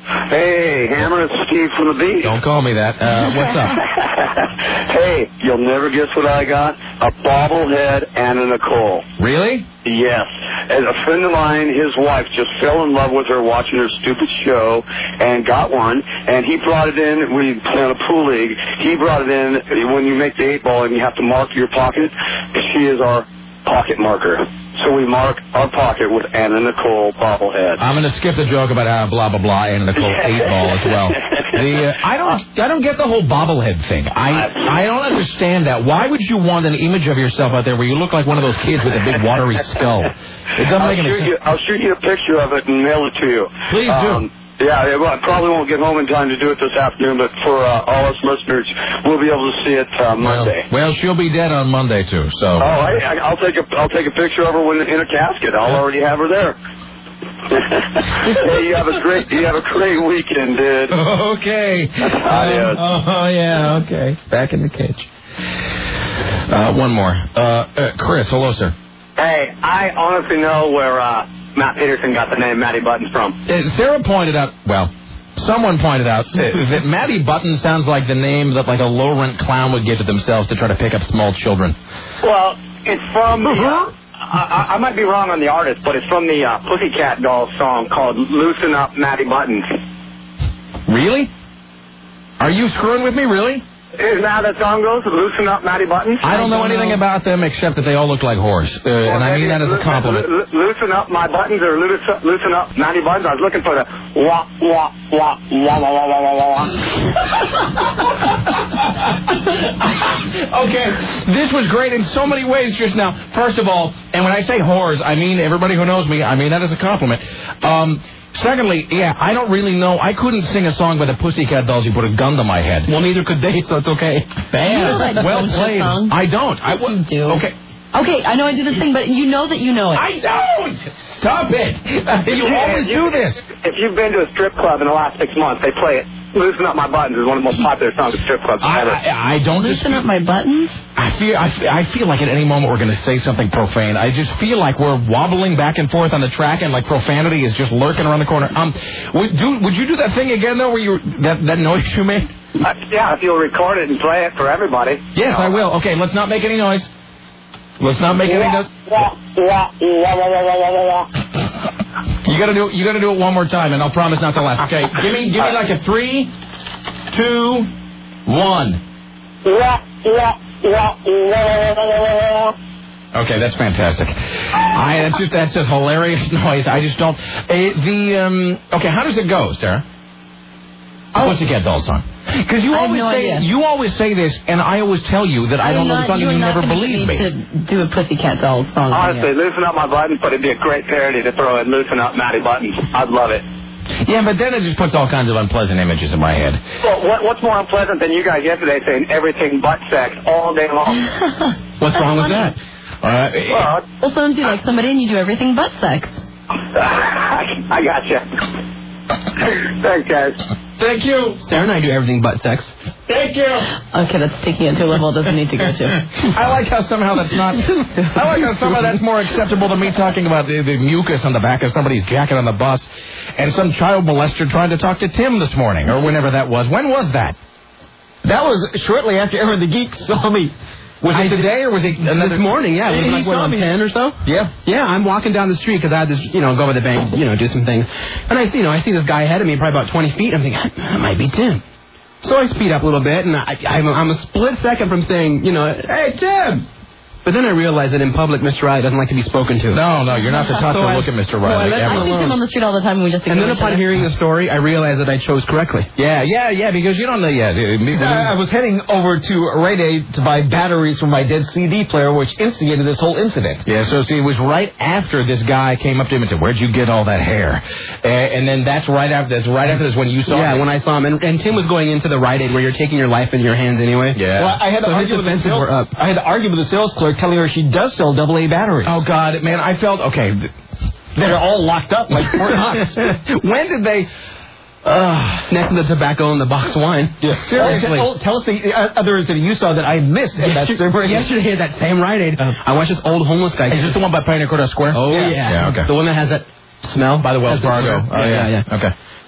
Speaker 5: Hey, Hammer, it's Steve from the Beat.
Speaker 1: Don't call me that. Uh, what's up?
Speaker 5: Hey, you'll never guess what I got. A bobblehead Anna Nicole.
Speaker 1: Really?
Speaker 5: Yes. As a friend of mine, his wife just fell in love with her watching her stupid show and got one. And he brought it in. We play on a pool league. He brought it in when you make the eight ball and you have to mark your pocket. She is our pocket marker. So we mark our pocket with Anna Nicole bobblehead.
Speaker 1: I'm going to skip the joke about uh, blah, blah, blah, Anna Nicole eight ball as well. The, uh, I don't I don't get the whole bobblehead thing. I I don't understand that. Why would you want an image of yourself out there where you look like one of those kids with a big watery skull? It doesn't
Speaker 5: I'll
Speaker 1: make any
Speaker 5: shoot
Speaker 1: sense.
Speaker 5: you, I'll shoot you a picture of it and mail it to you.
Speaker 1: Please do.
Speaker 5: Um, Yeah, well, I probably won't get home in time to do it this afternoon, but for uh, all us listeners, we'll be able to see it uh, Monday.
Speaker 1: Well, well, she'll be dead on Monday too. So.
Speaker 5: Oh, I, I, I'll take a I'll take a picture of her when in a casket. I'll already have her there. Hey, you have a great you have a great weekend, dude.
Speaker 1: Okay.
Speaker 5: Adios.
Speaker 1: Oh, oh yeah. Okay. Back in the cage. Uh, one more. Uh, uh, Chris, hello, sir.
Speaker 7: Hey, I honestly know where uh, Matt Peterson got the name Matty Buttons from.
Speaker 1: Uh, Sarah pointed out. Well. Someone pointed out that Matty Button sounds like the name that like a low-rent clown would give to themselves to try to pick up small children.
Speaker 7: Well, it's from the, uh, I, I might be wrong on the artist, but it's from the uh, Pussycat Dolls song called Loosen Up Matty Buttons.
Speaker 1: Really? Are you screwing with me, really?
Speaker 7: Isn't that how that song goes? Loosen Up Matty Buttons?
Speaker 1: I don't know anything about them except that they all look like whores. Uh,
Speaker 7: Well,
Speaker 1: and I mean
Speaker 7: maybe
Speaker 1: that as a
Speaker 7: lo-
Speaker 1: compliment.
Speaker 7: lo- lo- Loosen up my buttons or loosen, loosen up Matty Buttons. I was looking for the wah, wah, wah, wah, wah, wah, wah, wah, wah.
Speaker 1: Okay, this was great in so many ways just now. First of all, and when I say whores, I mean everybody who knows me, I mean that as a compliment. Um... Secondly, yeah, I don't really know. I couldn't sing a song by the Pussycat Dolls. You put a gun to my head.
Speaker 6: Well, neither could they, so it's okay.
Speaker 1: Bad.
Speaker 2: You know that
Speaker 1: well
Speaker 2: Ghost
Speaker 1: played.
Speaker 2: song?
Speaker 1: I don't. I
Speaker 2: Yes, you do.
Speaker 1: Okay.
Speaker 2: Okay, I know I do this thing, but you know that you know it.
Speaker 1: I don't. Stop it. You always do this.
Speaker 7: If you've been to a strip club in the last six months, they play it. Loosen Up My Buttons is one of the most popular songs at strip clubs
Speaker 1: I,
Speaker 7: ever.
Speaker 1: I, I don't.
Speaker 2: Loosen up my buttons?
Speaker 1: I feel. I feel, I feel like at any moment we're going to say something profane. I just feel like we're wobbling back and forth on the track, and like profanity is just lurking around the corner. Um, would do would you do that thing again though, where you that that noise you made?
Speaker 7: Uh, yeah, if you'll record it and play it for everybody.
Speaker 1: Yes, I will. Okay, let's not make any noise. Let's not make any noise.
Speaker 7: Wah, wah, wah, wah, wah, wah, wah, wah.
Speaker 1: You gotta do. You gotta do it one more time, and I'll promise not to laugh. Okay, give me give me like a three, two, one.
Speaker 7: Wah, wah, wah, wah, wah.
Speaker 1: Okay, that's fantastic. I that's just that's just hilarious noise. I just don't. Uh, the um. Okay, how does it go, Sarah? The Pussycat Dolls song. Because you
Speaker 2: I have
Speaker 1: always
Speaker 2: no
Speaker 1: say
Speaker 2: idea.
Speaker 1: you always say this, and I always tell you that I don't know the song, and you never believe me.
Speaker 2: To do a Pussycat Dolls song.
Speaker 7: Honestly, Loosen Up My Buttons, but it'd be a great parody to throw in Loosen Up Matty Buttons. I'd love it.
Speaker 1: Yeah, but then it just puts all kinds of unpleasant images in my head.
Speaker 7: Well, what, what's more unpleasant than you guys yesterday saying everything but sex all day long?
Speaker 1: What's wrong with that? Uh,
Speaker 7: Well,
Speaker 2: Well, sometimes you like somebody and you do everything but sex.
Speaker 7: I got you. Thanks, guys.
Speaker 1: Thank you.
Speaker 6: Sarah and I do everything but sex.
Speaker 1: Thank you.
Speaker 2: Okay, that's taking it to a level it doesn't need to go to.
Speaker 1: I like how somehow that's not. I like how somehow that's more acceptable than me talking about the, the mucus on the back of somebody's jacket on the bus, and some child molester trying to talk to Tim this morning or whenever that was. When was that?
Speaker 6: That was shortly after Aaron the Geek saw me.
Speaker 1: Was it today or was it another
Speaker 6: This morning, yeah. It was
Speaker 1: He
Speaker 6: like, what,
Speaker 1: saw
Speaker 6: on
Speaker 1: me.
Speaker 6: ten or so?
Speaker 1: Yeah.
Speaker 6: Yeah, I'm walking down the street because I had this, you know, go to the bank, you know, do some things. And I, you know, I see this guy ahead of me, probably about twenty feet. I'm thinking, that might be Tim. So I speed up a little bit, and I, I'm, I'm a split second from saying, you know, hey, Tim. But then I realized that in public, Mister Riley doesn't like to be spoken to.
Speaker 1: No, no, you're not the top
Speaker 6: So
Speaker 1: to
Speaker 6: I-
Speaker 1: look at Mister
Speaker 6: so I
Speaker 1: Riley
Speaker 6: let
Speaker 1: ever.
Speaker 2: I see him on the street all the time and we just
Speaker 6: And
Speaker 2: ignore
Speaker 6: then
Speaker 2: each
Speaker 6: upon
Speaker 2: other.
Speaker 6: hearing the story, I realized that I chose correctly.
Speaker 1: Yeah, yeah, yeah, because you don't know, yeah. the- the-
Speaker 8: Uh, I was heading over to Rite Aid to buy batteries for my dead C D player, which instigated this whole incident.
Speaker 1: Yeah, so see, it was right after this guy came up to him and said, "Where'd you get all that hair?" Uh, and then that's right after. That's right after this when you saw.
Speaker 6: Yeah,
Speaker 1: him.
Speaker 6: when I saw him. And, and Tim was going into the Rite Aid where you're taking your life in your hands anyway.
Speaker 1: Yeah.
Speaker 8: Well, I had to
Speaker 6: So his
Speaker 8: argue with the
Speaker 6: defenses
Speaker 8: sales.
Speaker 6: were up.
Speaker 8: I had to argue with the sales clerk, telling her she does sell double A batteries.
Speaker 1: Oh God, man, I felt okay. th-
Speaker 8: They're all locked up like Fort Knox.
Speaker 1: When did they? Uh,
Speaker 6: Next to the tobacco and the box wine.
Speaker 8: Yeah,
Speaker 1: seriously.
Speaker 8: Oh, tell us the uh, others that you saw that I missed at that
Speaker 6: Yesterday, yesterday at that same Rite Aid, I watched this old homeless guy.
Speaker 1: is this the one by Pioneer Courthouse Square?
Speaker 6: Oh,
Speaker 8: Yeah.
Speaker 6: yeah.
Speaker 1: Yeah, okay.
Speaker 6: The one that has that smell.
Speaker 1: By the Wells
Speaker 6: Has the
Speaker 1: Fargo.
Speaker 6: smell.
Speaker 1: Oh,
Speaker 6: yeah, yeah, yeah.
Speaker 1: Okay.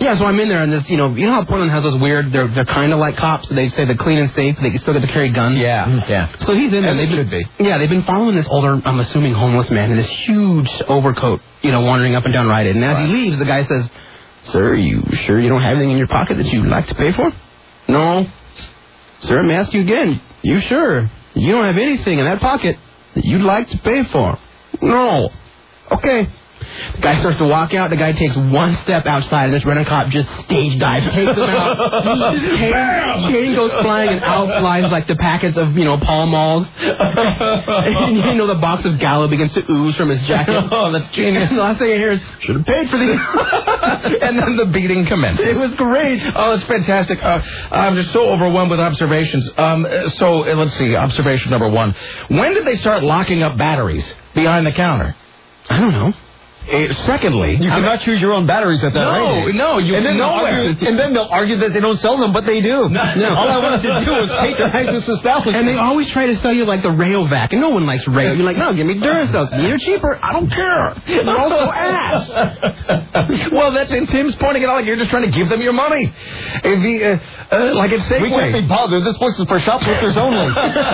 Speaker 6: Yeah, so I'm in there, and this, you know, you know how Portland has those weird, they're they're kind of like cops. They say they're clean and safe, they still get to carry guns.
Speaker 1: Yeah, yeah.
Speaker 6: So he's in there.
Speaker 1: And
Speaker 6: they
Speaker 1: should be.
Speaker 6: Yeah, they've been following this older, I'm assuming, homeless man in this huge overcoat, you know, wandering up and down Rite Aid. And as right. he leaves, the guy says, "Sir, are you sure you don't have anything in your pocket that you'd like to pay for?" "No." "Sir, let me ask you again. You sure you don't have anything in that pocket that you'd like to pay for?" "No." "Okay." The guy starts to walk out. The guy takes one step outside, and this rent cop just stage dives, takes him out. Cane, cane goes flying, and out flies like the packets of, you know, Pall Malls. And you know the box of Gallo begins to ooze from his jacket.
Speaker 1: Oh, that's genius.
Speaker 6: And the last thing I hear is, "Should have paid for these."
Speaker 1: And then the beating commences.
Speaker 6: It was great.
Speaker 1: Oh, it's fantastic. Uh, I'm just so overwhelmed with observations. Um, so uh, let's see. Observation number one. When did they start locking up batteries behind the counter?
Speaker 6: I don't know.
Speaker 1: Uh, secondly,
Speaker 8: you cannot choose your own batteries at that
Speaker 1: no,
Speaker 8: rate.
Speaker 1: No, you
Speaker 8: and then, argue, and then they'll argue that they don't sell them, but they do.
Speaker 6: No, no.
Speaker 8: All I wanted to do was patronize this establishment.
Speaker 6: And they always try to sell you like the Rayovac, and no one likes Rayo. You're like, "No, give me Duracell. They're cheaper. I don't care." They're also ass.
Speaker 1: Well, that's in Tim's pointing it out like you're just trying to give them your money. If he, uh, uh, like it's Safeway.
Speaker 8: We can't be bothered. This place is for shoplifters only.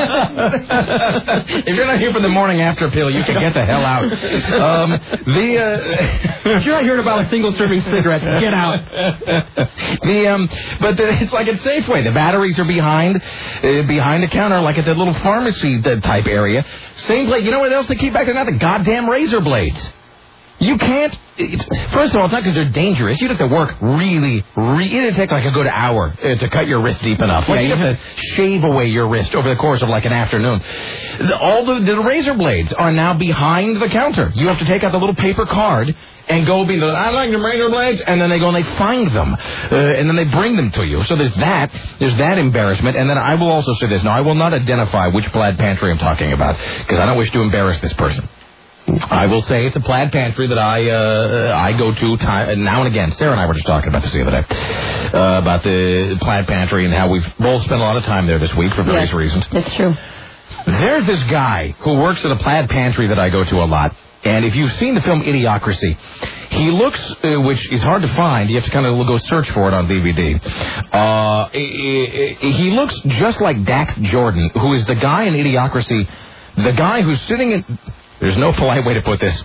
Speaker 1: If you're not here for the morning after pill, you can get the hell out. Um, the uh,
Speaker 6: if you're not here about a single serving cigarette, get out.
Speaker 1: The um, but the, it's like at Safeway. The batteries are behind, uh, behind the counter, like at the little pharmacy type area. Same place. You know what else they keep back there now? The goddamn razor blades. You can't. It's, first of all, it's not because they're dangerous. You'd have to work really, really. It'd take like a good hour uh, to cut your wrist deep enough. Like yeah, you have to shave away your wrist over the course of like an afternoon. The, all the, the razor blades are now behind the counter. You have to take out the little paper card and go be the, "I like the razor blades," and then they go and they find them, uh, and then they bring them to you. So there's that. There's that embarrassment. And then I will also say this. Now, I will not identify which Plaid Pantry I'm talking about because I don't wish to embarrass this person. I will say it's a Plaid Pantry that I uh, I go to time, now and again. Sarah and I were just talking about this the other day, uh, about the Plaid Pantry and how we've both spent a lot of time there this week for various
Speaker 2: yes,
Speaker 1: reasons.
Speaker 2: It's true.
Speaker 1: There's this guy who works at a Plaid Pantry that I go to a lot. And if you've seen the film Idiocracy, he looks, uh, which is hard to find. You have to kind of go search for it on D V D. Uh, he looks just like Dax Jordan, who is the guy in Idiocracy, the guy who's sitting in... There's no polite way to put this.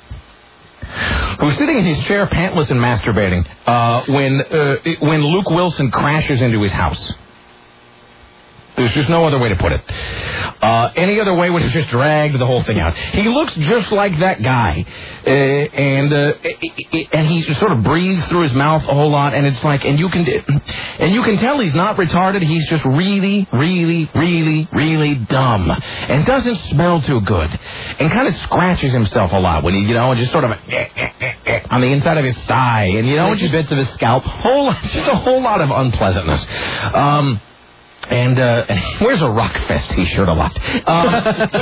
Speaker 1: Who's sitting in his chair, pantless and masturbating, uh, when uh, when Luke Wilson crashes into his house. There's just no other way to put it. Uh, any other way would have just dragged the whole thing out. He looks just like that guy. Uh, and uh, and he just sort of breathes through his mouth a whole lot. And it's like, and you can and you can tell he's not retarded. He's just really, really, really, really dumb. And doesn't smell too good. And kind of scratches himself a lot when he, you know, just sort of on the inside of his thigh. And, you know, just bits of his scalp. Whole, just a whole lot of unpleasantness. Um... And, uh, and he wears a Rockfest t-shirt a lot. Um,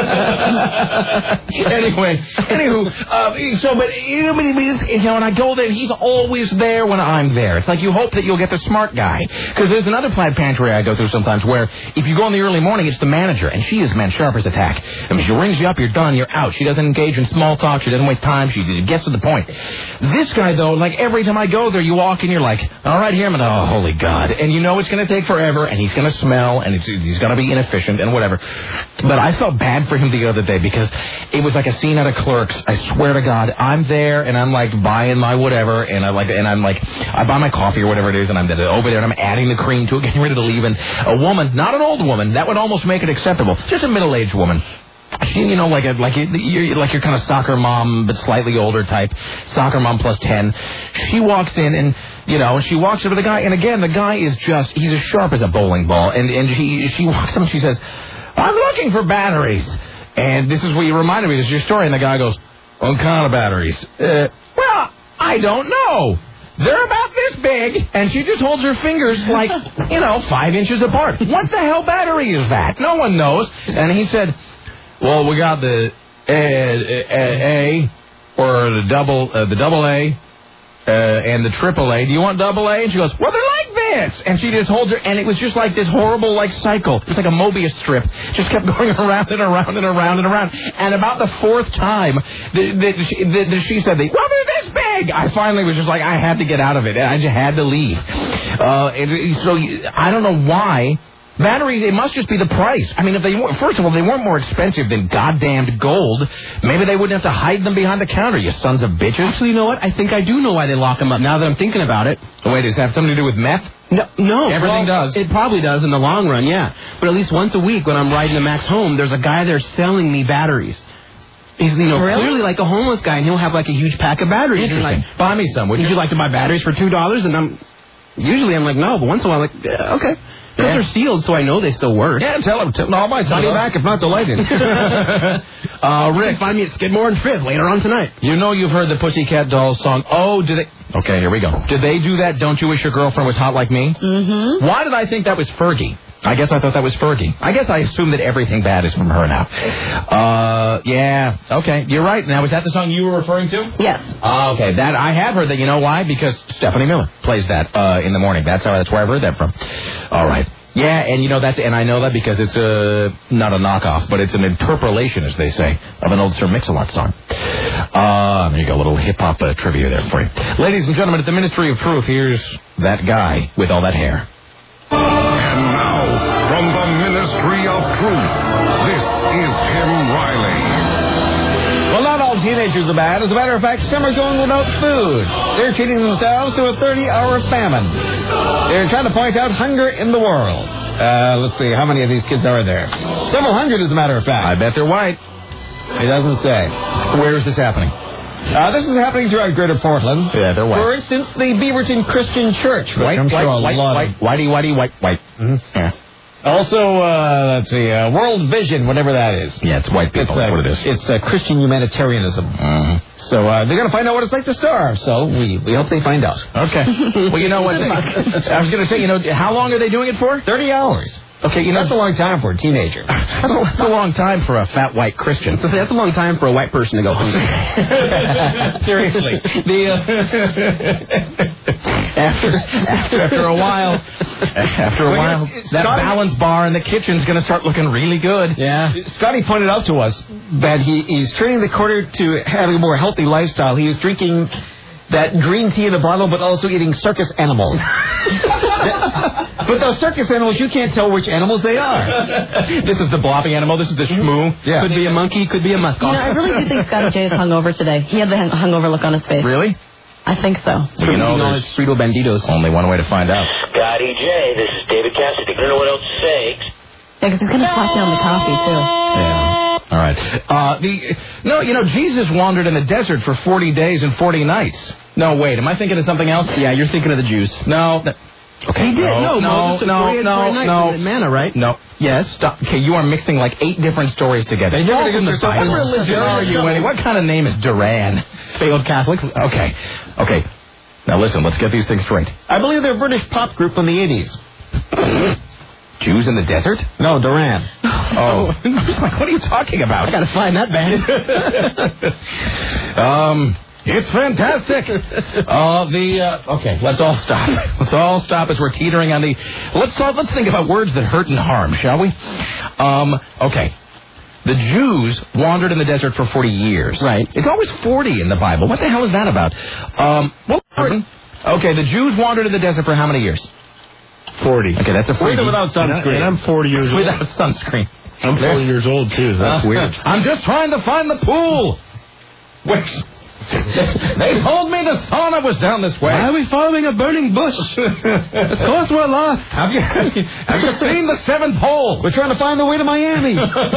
Speaker 1: anyway, anywho, uh, so, but, you know, you know, and I go there, he's always there when I'm there. It's like you hope that you'll get the smart guy. Because there's another Plaid Pantry I go through sometimes where if you go in the early morning, it's the manager, and she is, man, sharp as a tack. I mean, she rings you up, you're done, you're out. She doesn't engage in small talk, she doesn't waste time, she gets to the point. This guy, though, like every time I go there, you walk and you're like, all right, here, man, oh, holy God. And you know it's going to take forever, and he's going to smell. And it's, he's going to be inefficient and whatever. But I felt bad for him the other day because it was like a scene out of Clerks. I swear to God, I'm there and I'm like buying my whatever, and I like and I'm like I buy my coffee or whatever it is, and I'm over there and I'm adding the cream to it, getting ready to leave. And a woman, not an old woman, that would almost make it acceptable, just a middle-aged woman. She, you know, like a like a, you're like your kind of soccer mom, but slightly older type, soccer mom plus ten. She walks in and, you know, she walks over to the guy, and again, the guy is just, he's as sharp as a bowling ball, and, and she, she walks up and she says, I'm looking for batteries. And this is what you reminded me, this is your story, and the guy goes, what kind of batteries? Uh, well, I don't know. They're about this big, and she just holds her fingers like, you know, five inches apart. What the hell battery is that? No one knows. And he said, well, we got the A, A, A or the double, uh, the double A, uh, and the triple A. Do you want double A? And she goes, well, they're like this. And she just holds her, and it was just like this horrible, like, cycle. It was like a Mobius strip. Just kept going around and around and around and around. And about the fourth time, the, the, the, the, she said, the, well, they're this big. leg. I finally was just like, I had to get out of it. I just had to leave. Uh, and so I don't know why. Batteries, it must just be the price. I mean, if they were, first of all, they weren't more expensive than goddamned gold. Maybe they wouldn't have to hide them behind the counter, you sons of bitches.
Speaker 6: Actually, you know what? I think I do know why they lock them up now that I'm thinking about it.
Speaker 1: Oh, wait, does it have something to do with meth?
Speaker 6: No, no.
Speaker 1: Everything
Speaker 6: well,
Speaker 1: does.
Speaker 6: It probably does in the long run, yeah. But at least once a week when I'm riding to Max home, there's a guy there selling me batteries. He's, you know,
Speaker 2: really?
Speaker 6: clearly like a homeless guy, and he'll have like a huge pack of batteries. And like,
Speaker 1: buy me some, would
Speaker 6: would
Speaker 1: you?
Speaker 6: you like to buy batteries for two dollars? And I'm usually I'm like, no, but once in a while, I'm like, yeah, okay. But
Speaker 1: Yeah.
Speaker 6: they're sealed, so I know they still work.
Speaker 1: Yeah, tell him. Tell, no, I'll buy some back if not the lighting. uh,
Speaker 6: You
Speaker 1: Rick,
Speaker 6: can find me at Skidmore and Fifth later on tonight.
Speaker 1: you know you've heard the Pussycat Dolls song. Oh, did they? Okay, here we go. Did they do that? Don't you wish your girlfriend was hot like me?
Speaker 2: Mm-hmm.
Speaker 1: Why did I think that was Fergie? I guess I thought that was Fergie. I guess I assume that everything bad is from her now. Uh, yeah. Okay, you're right. Now, was that the song you were referring to?
Speaker 2: Yes.
Speaker 1: Uh, okay, that I have heard that. You know why? Because Stephanie Miller plays that uh, in the morning. That's how. That's where I've heard that from. All right. Yeah, and you know that's, and I know that because it's a not a knockoff, but it's an interpolation, as they say, of an old Sir Mix-a-Lot song. Uh, there you go, a little hip hop uh, trivia there for you, ladies and gentlemen. At the Ministry of Truth, here's that guy with all that hair.
Speaker 9: And now, from the Ministry of Truth, this is Tim Riley.
Speaker 8: Well, not all teenagers are bad. As a matter of fact, some are going without food. They're treating themselves to a thirty-hour famine. They're trying to point out hunger in the world. Uh, let's see, how many of these kids are there? Several hundred, as a matter of fact.
Speaker 1: I bet they're white.
Speaker 8: It doesn't say.
Speaker 1: Where is this happening?
Speaker 8: Uh, this is happening throughout Greater Portland.
Speaker 1: Yeah, they're white.
Speaker 8: For instance, the Beaverton Christian Church. which
Speaker 1: White,
Speaker 8: I'm
Speaker 1: white,
Speaker 8: sure a
Speaker 1: white,
Speaker 8: lot
Speaker 1: white,
Speaker 8: of-
Speaker 1: whitey, whitey, white, white. Mm-hmm. Yeah.
Speaker 8: Also, uh, let's see, uh, World Vision, whatever that is.
Speaker 1: Yeah, it's white people.
Speaker 8: It's, uh,
Speaker 1: That's what it is.
Speaker 8: It's uh, Christian humanitarianism.
Speaker 1: Mm-hmm.
Speaker 8: So uh, they're going to find out what it's like to starve. So we, we hope they find out.
Speaker 1: Okay. Well, you know what? I was going to say, you know, how long are they doing it for?
Speaker 8: thirty hours.
Speaker 1: Okay, you know,
Speaker 8: That's a long time for a teenager.
Speaker 1: That's a, that's a long time for a fat white Christian.
Speaker 6: So that's a long time for a white person to go hungry.
Speaker 1: Seriously. The, uh, after, after after a while, after a
Speaker 8: Well,
Speaker 1: while,
Speaker 8: yes, it's
Speaker 1: that
Speaker 8: Scotty-
Speaker 1: balance bar in the kitchen's going to start looking really good.
Speaker 8: Yeah. Scotty pointed out to us that he, he's training the quarter to having a more healthy lifestyle. He is drinking that green tea in a bottle, but also eating circus animals. But those circus animals, you can't tell which animals they are.
Speaker 1: This is the blobby animal. This is the shmoo.
Speaker 8: Yeah.
Speaker 6: Could be a monkey, could be a musk.
Speaker 2: You know, I really do think Scotty J is hungover today. He had the hung- hungover look on his face.
Speaker 1: Really?
Speaker 2: I think so.
Speaker 1: Well, you know, there's
Speaker 6: Frito Banditos.
Speaker 1: only one way to find out.
Speaker 10: Scotty J, this is David Cassidy. I don't know what else to say.
Speaker 2: Yeah, because he's going to flash down the coffee, too.
Speaker 1: Yeah. All right. Uh, the no, you know, Jesus wandered in the desert for forty days and forty nights. No, wait. Am I thinking of something else?
Speaker 6: Yeah, you're thinking of the Jews.
Speaker 1: No. th- Okay.
Speaker 6: He did.
Speaker 1: No,
Speaker 6: No,
Speaker 1: no,
Speaker 6: Moses took
Speaker 1: no,
Speaker 6: forty-eight,
Speaker 1: no,
Speaker 6: forty nights
Speaker 1: no.
Speaker 6: and manna, right?
Speaker 1: No. Yes. Stop. Okay, you are mixing like eight different stories together.
Speaker 8: You're gonna
Speaker 1: From
Speaker 8: get
Speaker 1: the
Speaker 8: yourself
Speaker 1: Bible.
Speaker 8: in religion,
Speaker 1: Where are you, Eddie? What kind of name is Duran?
Speaker 6: Failed Catholics.
Speaker 1: Okay. Okay. Now listen. Let's get these things straight.
Speaker 8: I believe they're a British pop group from the eighties.
Speaker 1: Jews in the desert?
Speaker 8: No, Duran.
Speaker 1: Oh. I was like, what are you talking about?
Speaker 6: I gotta find that band.
Speaker 1: um, it's fantastic. Uh, the uh, okay, let's all stop. Let's all stop as we're teetering on the. Let's all, let's think about words that hurt and harm, shall we? Um, okay. The Jews wandered in the desert for forty years.
Speaker 6: Right.
Speaker 1: It's always forty in the Bible. What the hell is that about? Um, well, okay, the Jews wandered in the desert for how many years?
Speaker 4: forty.
Speaker 1: Okay, that's a
Speaker 8: With
Speaker 1: freebie.
Speaker 8: or without sunscreen?
Speaker 4: And I'm forty years old.
Speaker 1: Without sunscreen.
Speaker 4: I'm forty years old, too. That's weird.
Speaker 1: I'm just trying to find the pool. Which they told me the sauna was down this way.
Speaker 6: Why are we following a burning bush? Of course we're lost.
Speaker 1: Have you have you seen the seventh hole?
Speaker 8: We're trying to find the way to Miami.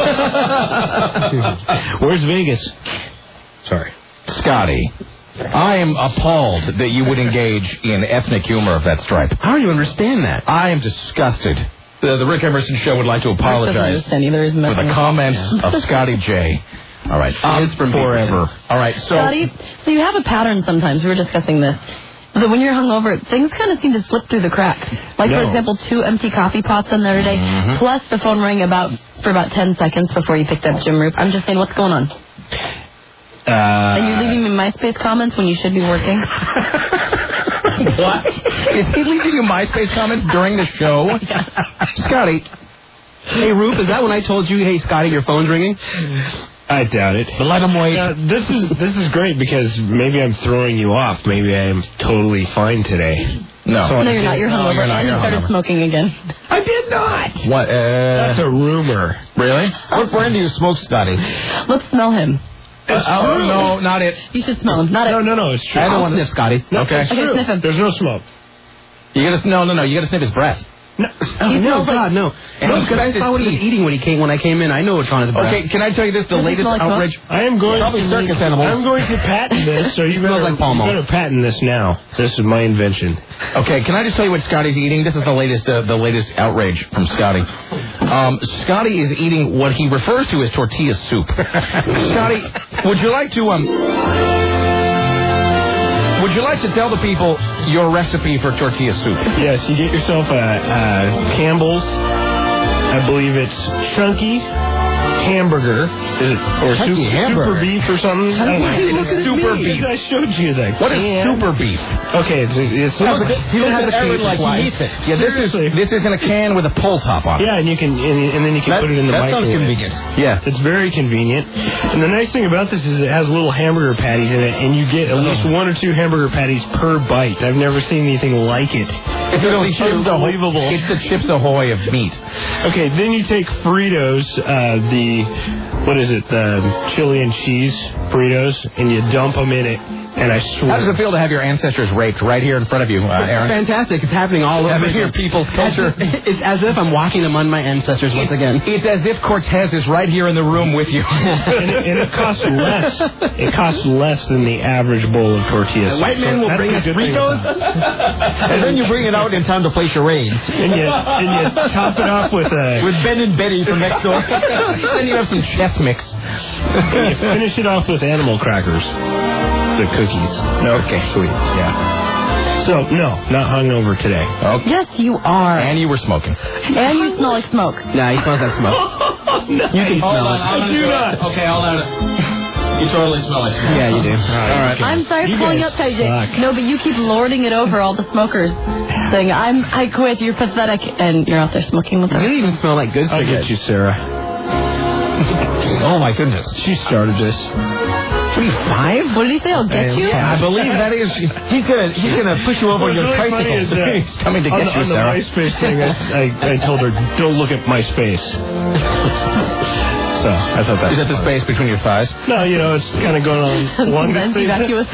Speaker 4: Where's Vegas? Sorry.
Speaker 1: Scotty, I am appalled that you would engage in ethnic humor of that stripe.
Speaker 6: How do you understand that?
Speaker 1: I am disgusted. The, the Rick Emerson Show would like to
Speaker 2: I don't
Speaker 1: apologize
Speaker 2: understand either. Isn't
Speaker 1: for the comments of Scotty J. All right, um,
Speaker 6: It's from
Speaker 1: forever. All right, so
Speaker 2: Scotty, so you have a pattern sometimes. We were discussing this. That when you're hungover, things kind of seem to slip through the cracks. Like, for
Speaker 4: No.
Speaker 2: example, two empty coffee pots in there today,
Speaker 1: Mhm.
Speaker 2: plus the phone rang about for about ten seconds before you picked up Jim Roop. I'm just saying, what's going on?
Speaker 1: uh,
Speaker 2: And you're leaving me MySpace comments when you should be working?
Speaker 1: What? Is he leaving you MySpace comments during the show? Scotty.
Speaker 6: Hey, Rube, is that when I told you, hey, Scotty, your phone's ringing?
Speaker 1: Uh,
Speaker 11: I doubt it.
Speaker 8: But let him wait.
Speaker 11: Uh, this is this is great because maybe I'm throwing you off. Maybe I am totally fine today.
Speaker 1: No.
Speaker 2: No, you're not. You're
Speaker 1: No,
Speaker 2: hungover.
Speaker 1: you're not.
Speaker 2: And you
Speaker 1: You're
Speaker 2: started
Speaker 1: hungover.
Speaker 2: smoking again.
Speaker 11: I did not.
Speaker 1: What? Uh,
Speaker 11: That's a rumor.
Speaker 1: Really?
Speaker 8: What brand do you smoke, Scotty?
Speaker 2: Let's smell him.
Speaker 1: Uh, oh, no, not it.
Speaker 2: You should smell him. Not
Speaker 11: No,
Speaker 2: it.
Speaker 11: no, no. It's true.
Speaker 6: I don't want to sniff, Scotty.
Speaker 11: No,
Speaker 1: Okay.
Speaker 11: it's
Speaker 2: Okay,
Speaker 11: true.
Speaker 2: sniff him.
Speaker 11: There's no smoke.
Speaker 1: You gotta no, no, no. You gotta sniff his breath.
Speaker 11: No.
Speaker 6: Oh,
Speaker 2: He
Speaker 6: no,
Speaker 2: smells like-
Speaker 6: God, no.
Speaker 1: And
Speaker 6: No,
Speaker 1: he's
Speaker 6: because
Speaker 1: got
Speaker 6: I
Speaker 1: his
Speaker 6: saw what he was
Speaker 1: teeth.
Speaker 6: eating when he came when I came in. I know what's on his breath.
Speaker 1: Okay, can I tell you this? The
Speaker 2: Does it
Speaker 1: latest
Speaker 2: smell like
Speaker 1: outrage.
Speaker 11: I am going
Speaker 8: Probably
Speaker 11: to
Speaker 8: circus
Speaker 11: make-
Speaker 8: animals.
Speaker 11: I'm going to patent this, so you
Speaker 6: Smells
Speaker 11: better,
Speaker 6: like Pall
Speaker 11: you
Speaker 6: Mall.
Speaker 11: better patent this now. This is my invention.
Speaker 1: Okay, can I just tell you what Scotty's eating? This is the latest, uh, the latest outrage from Scotty. Um, Scotty is eating what he refers to as tortilla soup. Scotty, would you like to um? Would you like to tell the people your recipe for tortilla soup?
Speaker 11: Yes, you get yourself a, a Campbell's. I believe it's chunky hamburger. Is it or
Speaker 8: Chunky
Speaker 11: super,
Speaker 8: hamburger?
Speaker 11: super beef or something? I don't know.
Speaker 1: Chunky
Speaker 11: It's
Speaker 1: hamburger.
Speaker 11: super
Speaker 1: Me.
Speaker 11: beef. I showed you that.
Speaker 1: What is
Speaker 11: can.
Speaker 1: super beef?
Speaker 11: Okay, it's, it's
Speaker 8: Yeah, but he
Speaker 11: it's
Speaker 8: doesn't
Speaker 11: an
Speaker 8: ever like he
Speaker 11: slice.
Speaker 8: eats it.
Speaker 1: Yeah, this is
Speaker 11: Seriously.
Speaker 1: this is in a can with a pull top on it.
Speaker 11: Yeah, and you can and, and then you can
Speaker 8: That,
Speaker 11: put it in the
Speaker 8: that sounds
Speaker 11: microwave.
Speaker 8: convenient.
Speaker 1: Yeah.
Speaker 11: It's very convenient. And the nice thing about this is it has little hamburger patties in it, and you get at least one or two hamburger patties per bite. I've never seen anything like it.
Speaker 1: It's
Speaker 11: really
Speaker 1: the Chips Ahoy.
Speaker 11: unbelievable.
Speaker 1: It's the Chips Ahoy of meat.
Speaker 11: Okay, then you take Fritos, uh, the, what is it, the chili and cheese Fritos, and you dump them in it, and I swear.
Speaker 1: How does it feel to have your ancestors raped right here in front of you, uh, Aaron?
Speaker 6: Fantastic. It's happening all over
Speaker 1: Having
Speaker 6: again.
Speaker 1: your people's culture.
Speaker 6: It's as if I'm walking among my ancestors once again.
Speaker 1: It's as if Cortez is right here in the room with you.
Speaker 11: and, it, and it costs less. It costs less than the average bowl of tortillas.
Speaker 6: The white man will
Speaker 11: That's
Speaker 6: bring
Speaker 11: the
Speaker 6: us
Speaker 11: good thing
Speaker 6: Fritos.
Speaker 11: about it.
Speaker 8: And then you bring it out in time to play charades.
Speaker 11: And you, and you top it off with a...
Speaker 8: With Ben and Betty from next door.
Speaker 1: Then you have some chess mix.
Speaker 11: and you finish it off with animal crackers. The cookies.
Speaker 1: Okay, sweet. Yeah.
Speaker 11: So, no, not hungover today.
Speaker 1: Okay.
Speaker 2: Yes, you are.
Speaker 1: And you were smoking.
Speaker 2: And you smell like smoke.
Speaker 6: Nah, he smells like smoke. You can smell it.
Speaker 11: I do not.
Speaker 1: Okay, hold on. You totally smell it.
Speaker 6: Yeah, you do.
Speaker 11: All right.
Speaker 2: I'm sorry
Speaker 11: You
Speaker 2: for pulling
Speaker 11: guys
Speaker 2: up, K J.
Speaker 11: suck.
Speaker 2: No, but you keep lording it over all the smokers, saying, I'm, I quit, you're pathetic, and you're out there smoking with
Speaker 6: You
Speaker 2: us.
Speaker 6: don't even smell like good
Speaker 11: I'll
Speaker 6: cigarettes.
Speaker 11: get you, Sarah.
Speaker 8: Oh, my goodness.
Speaker 11: She started this.
Speaker 1: Five?
Speaker 2: What did he say? I'll get you?
Speaker 1: I believe that is.
Speaker 8: He's gonna he's gonna push you over on
Speaker 11: What's
Speaker 8: your
Speaker 11: really funny is,
Speaker 8: tricycle.
Speaker 11: uh,
Speaker 1: He's coming to
Speaker 11: on
Speaker 1: get
Speaker 11: the,
Speaker 1: you,
Speaker 11: on the
Speaker 1: Sarah.
Speaker 11: MySpace thing, I, I, I told her, don't look at MySpace. So, I thought that
Speaker 1: Is
Speaker 11: was
Speaker 1: that the
Speaker 11: funny.
Speaker 1: space between your thighs?
Speaker 11: No, you know, it's kind of going on longer.
Speaker 2: Then vacuous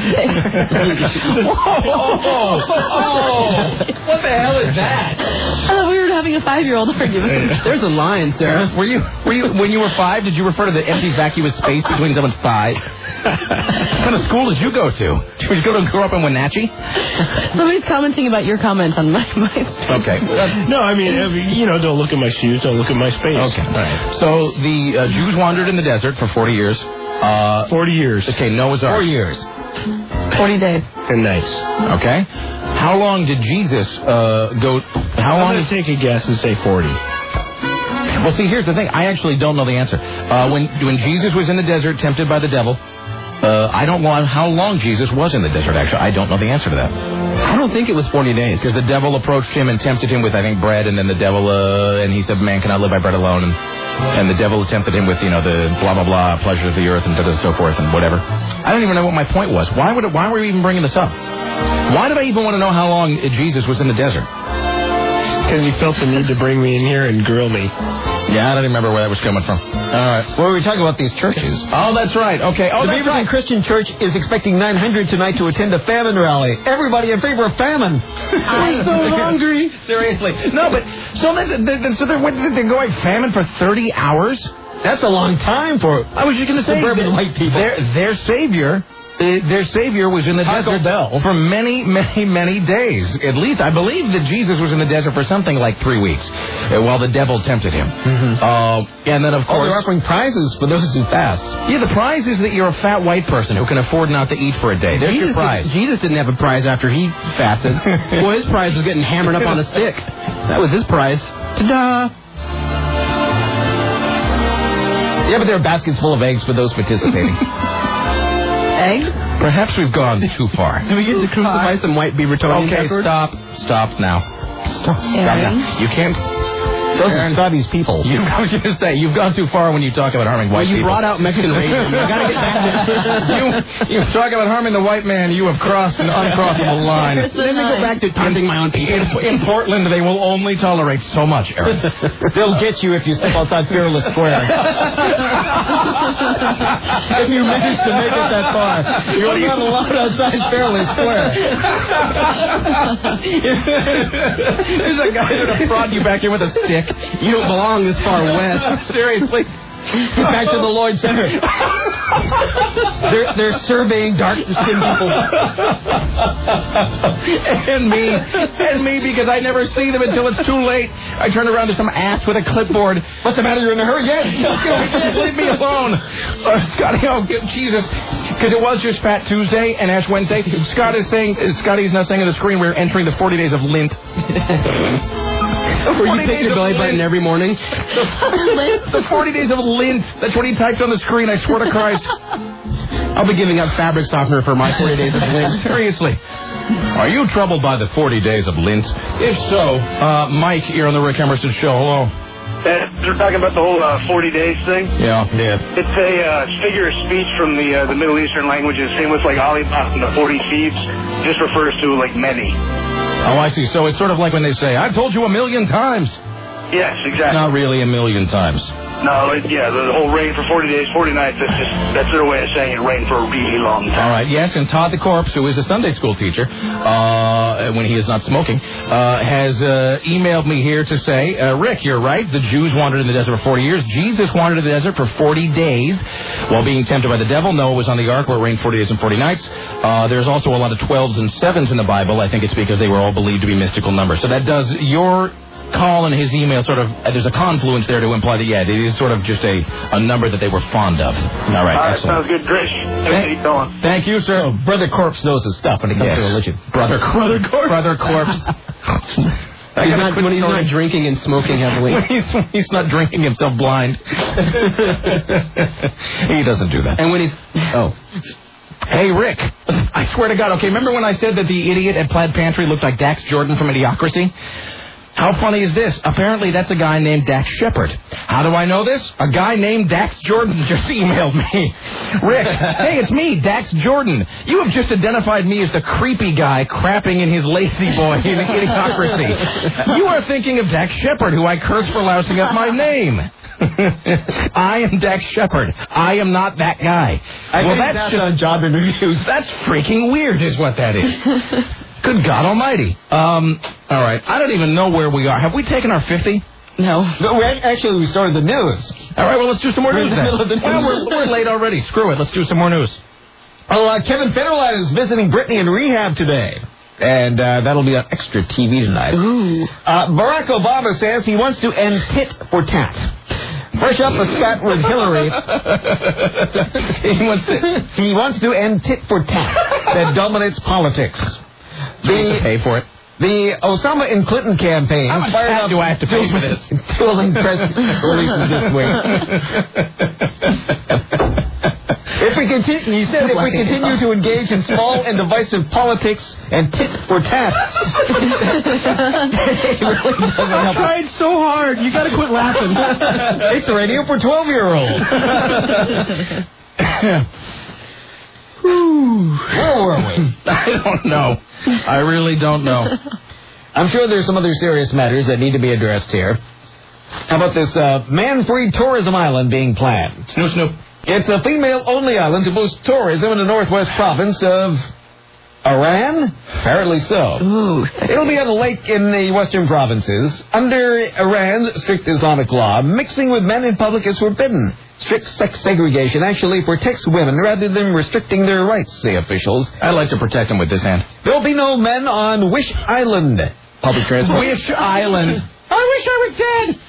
Speaker 1: Oh, what the hell is that?
Speaker 2: I thought we were having a five-year-old argument.
Speaker 6: There's a line, Sarah.
Speaker 1: Were you, were you, when you were five, did you refer to the empty vacuous space between someone's thighs? What kind of school did you go to? Did you go to grow up in Wenatchee?
Speaker 2: Somebody's commenting about your comment on my, my
Speaker 1: Okay.
Speaker 11: No, I mean, I mean, you know, don't look at my shoes, don't look at my space.
Speaker 1: Okay. All right. So the uh, Jews wandered in the desert for forty years. Uh,
Speaker 11: forty years.
Speaker 1: Okay, Noah's Ark.
Speaker 8: Four years.
Speaker 2: forty days.
Speaker 11: And nice.
Speaker 1: Okay. How long did Jesus uh, go? How
Speaker 11: I'm
Speaker 1: long?
Speaker 11: going to take a guess and say forty.
Speaker 1: Well, see, here's the thing. I actually don't know the answer. Uh, when when Jesus was in the desert, tempted by the devil, uh, I don't know how long Jesus was in the desert. Actually, I don't know the answer to that.
Speaker 6: I don't think it was forty days.
Speaker 1: Because the devil approached him and tempted him with, I think, bread, and then the devil, uh, and he said, "Man cannot live by bread alone," and and the devil tempted him with, you know, the blah blah blah pleasures of the earth and so forth and whatever. I don't even know what my point was. Why would it, why were we even bringing this up? Why did I even want to know how long Jesus was in the desert?
Speaker 11: Because you felt the need to bring me in here and grill me.
Speaker 1: Yeah, I don't even remember where that was coming from. All right.
Speaker 8: Well, we were talking about these churches.
Speaker 1: Oh, that's right. Okay. Oh,
Speaker 8: the
Speaker 1: that's
Speaker 8: Beaverton
Speaker 1: right.
Speaker 8: Christian Church is expecting nine hundred tonight to attend a famine rally. Everybody in favor of famine.
Speaker 1: I'm so hungry. Seriously. No, but so that's, they, so they're, what, they're going famine for thirty hours?
Speaker 8: That's a long time for.
Speaker 1: I was just going to say
Speaker 8: suburban
Speaker 1: that
Speaker 8: white people.
Speaker 1: Their their savior. Uh, their savior was in the
Speaker 8: Taco
Speaker 1: desert
Speaker 8: Bell.
Speaker 1: for many, many, many days. At least I believe that Jesus was in the desert for something like three weeks uh, while the devil tempted him. Mm-hmm. Uh, and then, of
Speaker 8: Oh,
Speaker 1: course...
Speaker 8: they're offering prizes for those who fast.
Speaker 1: Yeah, the prize is that you're a fat white person who can afford not to eat for a day. There's
Speaker 6: Jesus
Speaker 1: your prize.
Speaker 6: Did, Jesus didn't have a prize after he fasted. Well, his prize was getting hammered up on a stick. That was his prize. Ta-da!
Speaker 1: Yeah, but there are baskets full of eggs for those participating.
Speaker 2: Eggs?
Speaker 1: Perhaps we've gone too far.
Speaker 6: Do we get to crucify some white beaver toadies
Speaker 1: Okay,
Speaker 6: afterwards?
Speaker 1: stop. Stop now. Stop. Stop
Speaker 2: Aaron?
Speaker 1: now. You can't...
Speaker 8: Those are Scotty's people.
Speaker 1: You, I was going to say, you've gone too far when you talk about harming white
Speaker 6: well, you
Speaker 1: people.
Speaker 6: brought out Mexican racism. You got to get back to
Speaker 1: you, you talk about harming the white man, you have crossed an uncrossable line.
Speaker 6: Let me go back to taunting my own people.
Speaker 1: In, in Portland, they will only tolerate so much, Aaron.
Speaker 8: They'll get you if you step outside Fearless Square. If you manage to make it that far. You're not allowed outside Fearless Square.
Speaker 1: There's a guy going to prod you back here with a stick.
Speaker 6: You don't belong this far west.
Speaker 1: Seriously.
Speaker 8: Get back to the Lloyd Center. they're, they're surveying dark-skinned people.
Speaker 1: and me. And me, because I never see them until it's too late. I turn around to some ass with a clipboard. What's the matter? You're in a hurry? Yes. Leave me alone. Uh, Scotty, oh, Jesus. Because it was just Fat Tuesday and Ash Wednesday. Scott is saying, Scotty's now saying on the screen, we're entering the forty days of lint.
Speaker 6: Where you take your belly button every morning.
Speaker 1: The, the forty days of lint. That's what he typed on the screen, I swear to Christ.
Speaker 6: I'll be giving up fabric softener for my forty days of lint.
Speaker 1: Seriously. Are you troubled by the forty days of lint? If so, uh, Mike here on the Rick Emerson Show. Hello.
Speaker 7: Uh, we're talking about the whole uh, forty days thing.
Speaker 1: Yeah, yeah.
Speaker 7: It's a uh, figure of speech from the uh, the Middle Eastern languages. Same with like Ali Baba and the forty thieves. Just refers to like many.
Speaker 1: Oh, I see. So it's sort of like when they say, I've told you a million times.
Speaker 7: Yes, exactly.
Speaker 1: Not really a million times.
Speaker 7: No, it, yeah, the whole rain for forty days, forty nights, that's just, that's their way of saying it rained for a really long time.
Speaker 1: All right, yes, and Todd the Corpse, who is a Sunday school teacher, uh, when he is not smoking, uh, has uh, emailed me here to say, uh, Rick, you're right, the Jews wandered in the desert for forty years. Jesus wandered in the desert for forty days while being tempted by the devil. Noah was on the ark where it rained forty days and forty nights. Uh, there's also a lot of twelves and sevens in the Bible. I think it's because they were all believed to be mystical numbers. So that does your call and his email sort of, uh, there's a confluence there to imply that, yeah, it is sort of just a, a number that they were fond of. All right,
Speaker 7: All right,
Speaker 1: excellent.
Speaker 7: sounds good, Trish. Thank,
Speaker 1: Thank, thank you, sir.
Speaker 8: Oh, Brother Corpse knows his stuff when it comes
Speaker 1: yes.
Speaker 8: to religion.
Speaker 1: Brother, Brother Corpse. Brother Corpse.
Speaker 6: He's not, when he's not drinking and smoking heavily.
Speaker 1: When he's, he's not drinking himself blind. He doesn't do that.
Speaker 6: And when he's... Oh.
Speaker 1: Hey, Rick, I swear to God, okay, remember when I said that the idiot at Plaid Pantry looked like Dax Jordan from Idiocracy? How funny is this? Apparently that's a guy named Dax Shepard. How do I know this? A guy named Dax Jordan just emailed me. Rick, hey, it's me, Dax Jordan. You have just identified me as the creepy guy crapping in his lazy boy in Idiocracy. You are thinking of Dax Shepard, who I cursed for lousing up my name. I am Dax Shepard. I am not that guy.
Speaker 8: I
Speaker 1: well,
Speaker 8: think
Speaker 1: that's,
Speaker 8: that's
Speaker 1: just
Speaker 8: on job interviews.
Speaker 1: That's freaking weird, is what that is. Good God Almighty. Um, all right. I don't even know where we are. Have we taken our fifty?
Speaker 2: No.
Speaker 8: No, we actually we started the news.
Speaker 1: All right. Well, let's do some more
Speaker 8: We're
Speaker 1: news
Speaker 8: in the
Speaker 1: then.
Speaker 8: middle of the
Speaker 1: Well,
Speaker 8: news.
Speaker 1: we're, we're late already. Screw it. Let's do some more news.
Speaker 8: Oh, uh, Kevin Federline is visiting Britney in rehab today. And uh, that'll be on Extra T V tonight.
Speaker 2: Ooh.
Speaker 8: Uh, Barack Obama says he wants to end tit for tat. Fresh up a spat with Hillary.
Speaker 1: he, wants to,
Speaker 8: he wants to end tit for tat that dominates politics.
Speaker 1: The, pay for it.
Speaker 8: The Osama and Clinton campaign.
Speaker 1: How much
Speaker 8: fired
Speaker 1: fat
Speaker 8: up
Speaker 1: do I have to pay for this?
Speaker 8: Dueling press releases this week. If we continue, he said, if we continue to engage in small and divisive politics and tit for tat, it really doesn't help.
Speaker 6: I tried so hard. You got to quit laughing.
Speaker 8: It's a radio for twelve-year-olds. Where were we?
Speaker 1: I don't know. I really don't know.
Speaker 8: I'm sure there's some other serious matters that need to be addressed here. How about this uh, man-free tourism island being planned?
Speaker 1: Snoop, snoop.
Speaker 8: It's a female-only island to boost tourism in the northwest province of Iran? Apparently so.
Speaker 2: Ooh.
Speaker 8: It'll be on a lake in the western provinces. Under Iran's strict Islamic law, mixing with men in public is forbidden. Strict sex segregation actually protects women rather than restricting their rights, say officials.
Speaker 1: I'd like to protect them with this hand.
Speaker 8: There'll be no men on Wish Island. Public transport.
Speaker 1: Wish Island. I wish I was dead.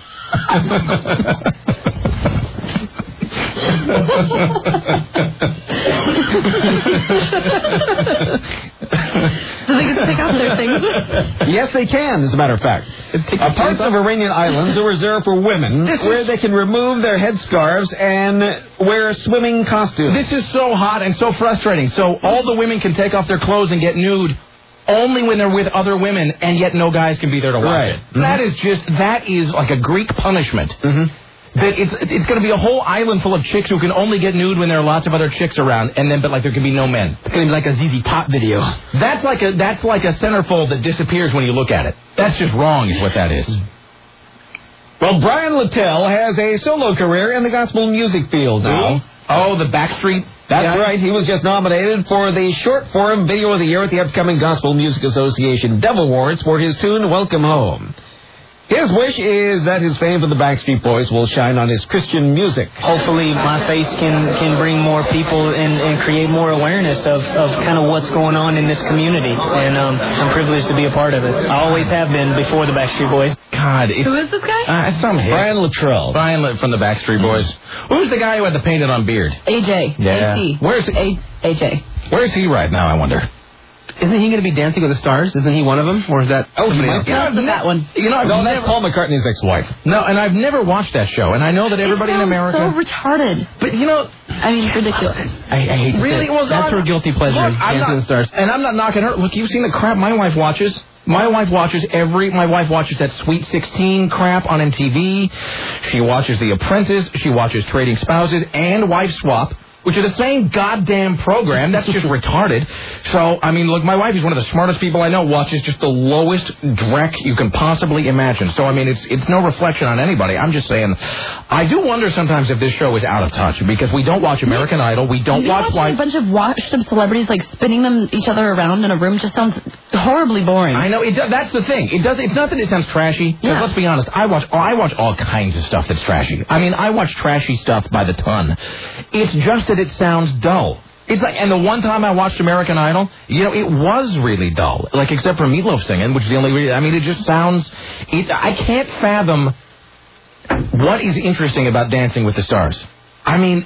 Speaker 2: They can take off their things.
Speaker 8: Yes, they can, as a matter of fact. Uh, parts of Iranian islands are reserved for women, where they can remove their headscarves and wear swimming costumes.
Speaker 1: This is so hot and so frustrating. So all the women can take off their clothes and get nude. only when they're with other women, and yet no guys can be there to watch
Speaker 8: Right.
Speaker 1: it. Mm-hmm. That is just, that is like a Greek punishment.
Speaker 6: Mm-hmm.
Speaker 1: That it's it's going to be a whole island full of chicks who can only get nude when there are lots of other chicks around, and then but like there can be no men.
Speaker 6: It's going to be like a Z Z Top video.
Speaker 1: That's like a that's like a centerfold that disappears when you look at it. That's just wrong, is what that is.
Speaker 8: Well, Brian Littell has a solo career in the gospel music field now.
Speaker 1: Oh, the Backstreet.
Speaker 8: That's
Speaker 1: guy?
Speaker 8: right. He was just nominated for the Short Form Video of the Year at the upcoming Gospel Music Association Dove Awards for his tune "Welcome Home." His wish is that his fame for the Backstreet Boys will shine on his Christian music.
Speaker 12: Hopefully my face can, can bring more people and, and create more awareness of, of kind of what's going on in this community. And um, I'm privileged to be a part of it. I always have been before the Backstreet Boys.
Speaker 1: God, it's,
Speaker 2: Who is this guy?
Speaker 1: Uh, it's some hit.
Speaker 8: Brian Luttrell.
Speaker 1: Brian Litt- from the Backstreet Boys. Who's the guy who had the painted on beard?
Speaker 2: A J.
Speaker 1: Yeah.
Speaker 2: A C.
Speaker 1: Where's he?
Speaker 2: A- AJ.
Speaker 1: Where's he right now, I wonder?
Speaker 6: Isn't he going to be Dancing with the Stars? Isn't he one of them? Or is that
Speaker 1: Oh,
Speaker 6: somebody
Speaker 1: he
Speaker 6: else?
Speaker 1: might
Speaker 2: No, that one.
Speaker 1: You know, I've
Speaker 8: No,
Speaker 1: never,
Speaker 8: that's Paul McCartney's ex-wife.
Speaker 1: No, and I've never watched that show, and I know that everybody
Speaker 2: it
Speaker 1: in
Speaker 2: sounds
Speaker 1: America.
Speaker 2: so retarded.
Speaker 1: But you know,
Speaker 2: I mean, ridiculous.
Speaker 6: I, I hate to
Speaker 1: really,
Speaker 6: say it.
Speaker 1: well,
Speaker 6: That's
Speaker 1: I'm-
Speaker 6: her guilty pleasure,
Speaker 1: Look,
Speaker 6: is
Speaker 1: I'm
Speaker 6: Dancing
Speaker 1: not-
Speaker 6: with the Stars.
Speaker 1: And I'm not knocking her. Look, you've seen the crap my wife watches. My wife watches every. My wife watches that Sweet sixteen crap on M T V. She watches The Apprentice. She watches Trading Spouses and Wife Swap, which are the same goddamn program. That's just retarded. So, I mean, look, my wife is one of the smartest people I know, watches just the lowest dreck you can possibly imagine. So, I mean, it's it's no reflection on anybody. I'm just saying, I do wonder sometimes if this show is out of touch, because we don't watch American Idol, we don't
Speaker 2: You
Speaker 1: watch
Speaker 2: watching
Speaker 1: Wife...
Speaker 2: a bunch of washed-up celebrities, like, spinning them each other around in a room just sounds horribly boring.
Speaker 1: I know, it does, that's the thing. It does. It's not that it sounds trashy, because
Speaker 2: Yeah.
Speaker 1: let's be honest, I watch, I watch all kinds of stuff that's trashy. I mean, I watch trashy stuff by the ton. It's just that it sounds dull. It's like, and the one time I watched American Idol, you know, it was really dull. Like, except for Meatloaf singing, which is the only reason. I mean, it just sounds. It, I can't fathom what is interesting about Dancing with the Stars. I mean,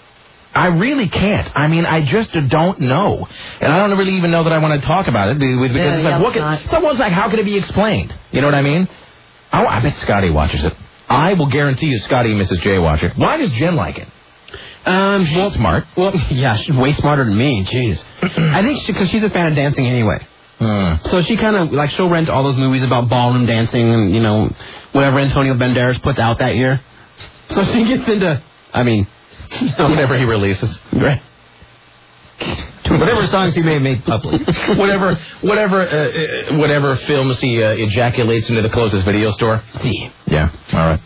Speaker 1: I really can't. I mean, I just don't know, and I don't really even know that I want to talk about it because
Speaker 2: Yeah,
Speaker 1: it's
Speaker 2: yeah,
Speaker 1: like, what can,
Speaker 2: not.
Speaker 1: someone's like, how can it be explained? You know what I mean? I, I bet Scotty watches it. I will guarantee you, Scotty and Missus J watch it. Why does Jen like it?
Speaker 6: Um,
Speaker 1: Well, smart.
Speaker 6: Well, yeah, she's way smarter than me. Jeez. I think because she's a fan of dancing anyway.
Speaker 1: Hmm.
Speaker 6: So she kind of, like, she'll rent all those movies about ballroom dancing and, you know, whatever Antonio Banderas puts out that year. So she gets into, I mean,
Speaker 1: Whatever he releases.
Speaker 6: Right.
Speaker 8: Whatever songs he may make public.
Speaker 1: whatever, whatever, uh, uh, whatever films he uh, ejaculates into the closest video store.
Speaker 6: See.
Speaker 1: Yeah. All right.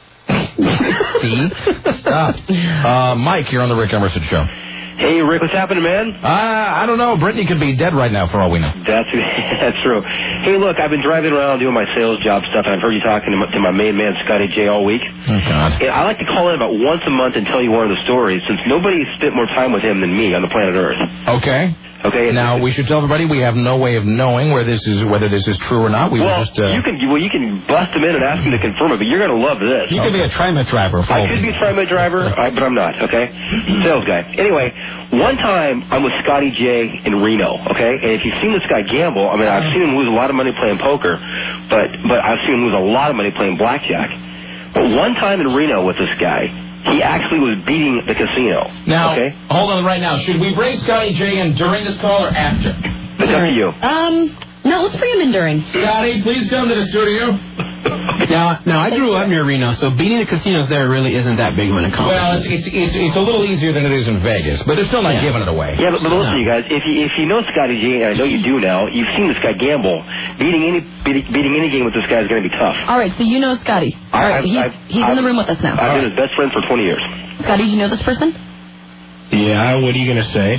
Speaker 1: See? Stop. Uh, Mike, you're on the Rick Emerson Show.
Speaker 10: Hey, Rick, what's happening, man?
Speaker 1: Uh, I don't know. Brittany could be dead right now for all we know.
Speaker 10: That's that's true. Hey, look, I've been driving around doing my sales job stuff, and I've heard you talking to my, to my main man, Scotty J, all week.
Speaker 1: Oh, God.
Speaker 10: And I like to call in about once a month and tell you one of the stories, since nobody spent more time with him than me on the planet Earth.
Speaker 1: Okay.
Speaker 10: Okay.
Speaker 1: Now, we should tell everybody we have no way of knowing where this is, whether this is true or not. We
Speaker 10: well,
Speaker 1: were just... Uh,
Speaker 10: you can well, you can bust him in and ask him to confirm it, but you're going to love this.
Speaker 8: You could be a TriMet driver.
Speaker 10: I could be a TriMet driver, I, but I'm not, okay? Sales guy. Anyway, one time I'm with Scotty J in Reno, okay? And if you've seen this guy gamble, I mean, I've seen him lose a lot of money playing poker, but but I've seen him lose a lot of money playing blackjack. But one time in Reno with this guy, he actually was beating the casino.
Speaker 1: Now,
Speaker 10: okay?
Speaker 1: hold on right now. Should we bring Scotty J in during this call or after?
Speaker 10: It's up to you.
Speaker 2: Um, no, let's bring him in during.
Speaker 1: Scotty, please come to the studio.
Speaker 6: Now, now I grew up near Reno, so beating the casinos there really isn't that big of an accomplishment.
Speaker 1: Well, it's, it's it's it's a little easier than it is in Vegas, but they're still not
Speaker 6: Yeah.
Speaker 1: giving it away.
Speaker 10: Yeah, but, but listen, you guys, if you if you know Scotty J, and I know you do now, you've seen this guy gamble. Beating any beating, beating any game with this guy is going to be tough.
Speaker 2: All right, so you know Scotty. All right,
Speaker 10: I've-
Speaker 2: he's,
Speaker 10: I've-
Speaker 2: he's in the room with us now.
Speaker 10: I've been his best friend for twenty years.
Speaker 2: Scotty, do you know this person?
Speaker 11: Yeah, what are you going to say?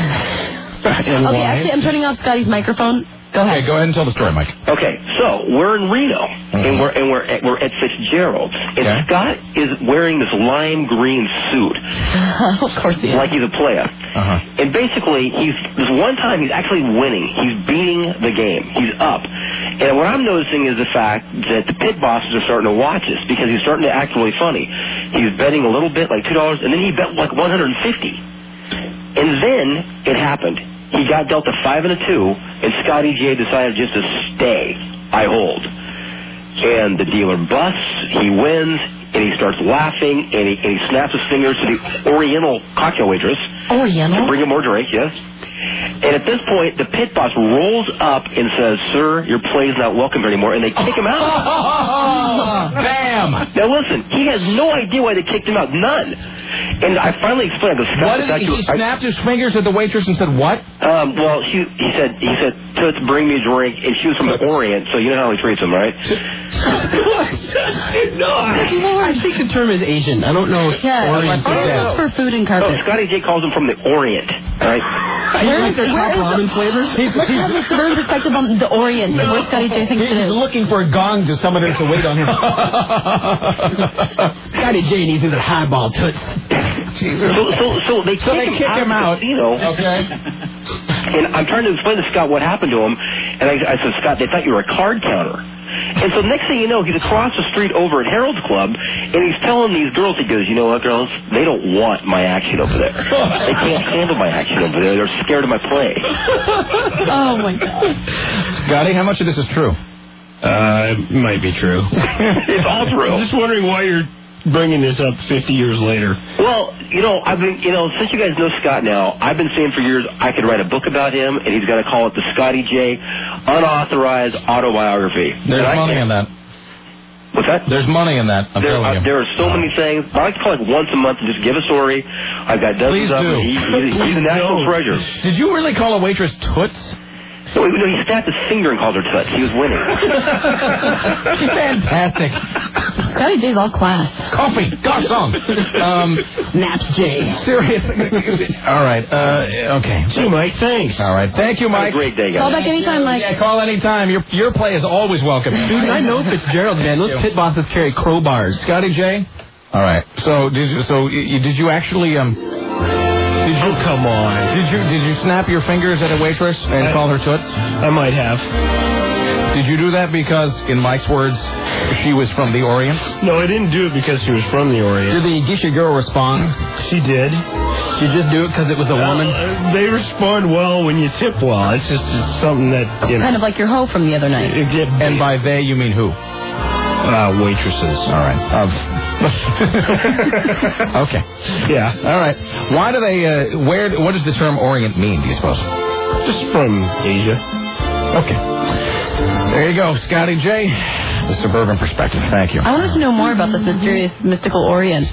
Speaker 11: And
Speaker 2: Okay,
Speaker 11: why?
Speaker 2: actually, I'm turning off Scotty's microphone. Go ahead.
Speaker 1: Okay, go ahead and tell the story, Mike.
Speaker 10: Okay, so we're in Reno, and we're and we're at, we're at Fitzgerald's, and
Speaker 1: Okay.
Speaker 10: Scott is wearing this lime green suit,
Speaker 2: of course he is.
Speaker 10: like he's a player.
Speaker 1: Uh-huh.
Speaker 10: And basically, he's this one time he's actually winning. He's beating the game. He's up. And what I'm noticing is the fact that the pit bosses are starting to watch us because he's starting to act really funny. He's betting a little bit, like two dollars, and then he bet like one hundred fifty. And then it happened. He got dealt a five and a two, and Scotty J decided just to stay. I hold. And the dealer busts, he wins, and he starts laughing, and he, and he snaps his fingers to the Oriental cocktail waitress.
Speaker 2: Oriental?
Speaker 10: To bring him more drink, yes. And at this point, the pit boss rolls up and says, "Sir, your play is not welcome anymore," and they kick him out.
Speaker 1: Bam!
Speaker 10: Now listen, he has no idea why they kicked him out. None. And I finally explained. I go, Scott,
Speaker 1: What did he, he snapped his fingers at the waitress and said what?
Speaker 10: Um, well, she, he said, he said, "Toots, bring me a drink," and she was from the Orient, so you know how he treats them, right?
Speaker 6: No, I think the term is Asian. I don't know.
Speaker 2: Yeah,
Speaker 6: Orient.
Speaker 2: it's for food and carpet.
Speaker 10: No, Scotty J calls them from the Orient, right?
Speaker 2: Where is, where is
Speaker 6: ramen flavors?
Speaker 2: Let's have the suburban perspective on the Orient and where Scotty J thinks it
Speaker 8: He's
Speaker 2: is.
Speaker 8: looking for a gong to summon her to wait on him.
Speaker 6: Scotty J needs his highball toots.
Speaker 10: So, so, so they
Speaker 1: So they
Speaker 10: kick
Speaker 1: kick
Speaker 10: him
Speaker 1: him
Speaker 10: out.
Speaker 1: out.
Speaker 10: Of the casino.
Speaker 1: Okay.
Speaker 10: And I'm trying to explain to Scott what happened to him, and I, I said, "Scott, they thought you were a card counter." And so next thing you know, he's across the street over at Harold's Club, and he's telling these girls, he goes, "You know what, girls? They don't want my action over there. They can't handle my action over there. They're scared of my play."
Speaker 2: Oh, my God.
Speaker 1: Scotty, how much of this is true?
Speaker 11: Uh, it might be true.
Speaker 10: It's all true.
Speaker 11: I'm just wondering why you're bringing this up fifty years later.
Speaker 10: Well, you know, I've been, you know, since you guys know Scott now, I've been saying for years I could write a book about him, and he's going to call it the Scotty J Unauthorized Autobiography.
Speaker 1: There's
Speaker 10: And
Speaker 1: money
Speaker 10: I,
Speaker 1: in that.
Speaker 10: What's that?
Speaker 1: There's money in that. I'm
Speaker 10: There,
Speaker 1: telling
Speaker 10: uh,
Speaker 1: you.
Speaker 10: there are so many things. I like to call it once a month and just give a story. I've got dozens
Speaker 1: Please
Speaker 10: of
Speaker 1: do.
Speaker 10: them. He, he, he's a national
Speaker 1: No.
Speaker 10: treasure.
Speaker 1: Did you really call a waitress toots?
Speaker 10: No, he, no, he snapped his finger and called her toots. He was winning.
Speaker 1: Fantastic.
Speaker 2: Scotty J's all class.
Speaker 1: Coffee. Gosh, song. Um,
Speaker 6: Naps J.
Speaker 1: seriously. All right. Uh, okay.
Speaker 11: Gee, Mike, thanks.
Speaker 1: All right. Thank you,
Speaker 10: Have a
Speaker 1: Mike.
Speaker 10: great day, guys.
Speaker 2: Call back anytime, Mike.
Speaker 1: Yeah, call anytime. Your your play is always welcome.
Speaker 6: Dude, I know Fitzgerald, man. Those pit bosses carry crowbars.
Speaker 1: Scotty J. All right. So did you, so you, did you actually um? Did you,
Speaker 11: Oh, come on.
Speaker 1: Did you did you snap your fingers at a waitress and
Speaker 11: I-
Speaker 1: call her toots?
Speaker 11: I might have.
Speaker 1: Did you do that because, in Mike's words, she was from the Orient?
Speaker 11: No, I didn't do it because she was from the Orient.
Speaker 6: Did the Geisha girl respond?
Speaker 11: She did.
Speaker 6: She just do it because it was a woman?
Speaker 11: Uh, they respond well when you tip well. It's just it's something that, you know.
Speaker 2: Kind of like your hoe from the other night.
Speaker 11: It get,
Speaker 1: And by they, you mean who?
Speaker 11: uh, waitresses.
Speaker 1: All right. Of. Okay.
Speaker 11: Yeah.
Speaker 1: All right. Why do they? Uh, where? What does the term Orient mean? Do you suppose?
Speaker 11: Just from Asia.
Speaker 1: Okay. There you go, Scotty J. The Suburban Perspective. Thank you.
Speaker 2: I wanted to know more about this mysterious, mystical Orient.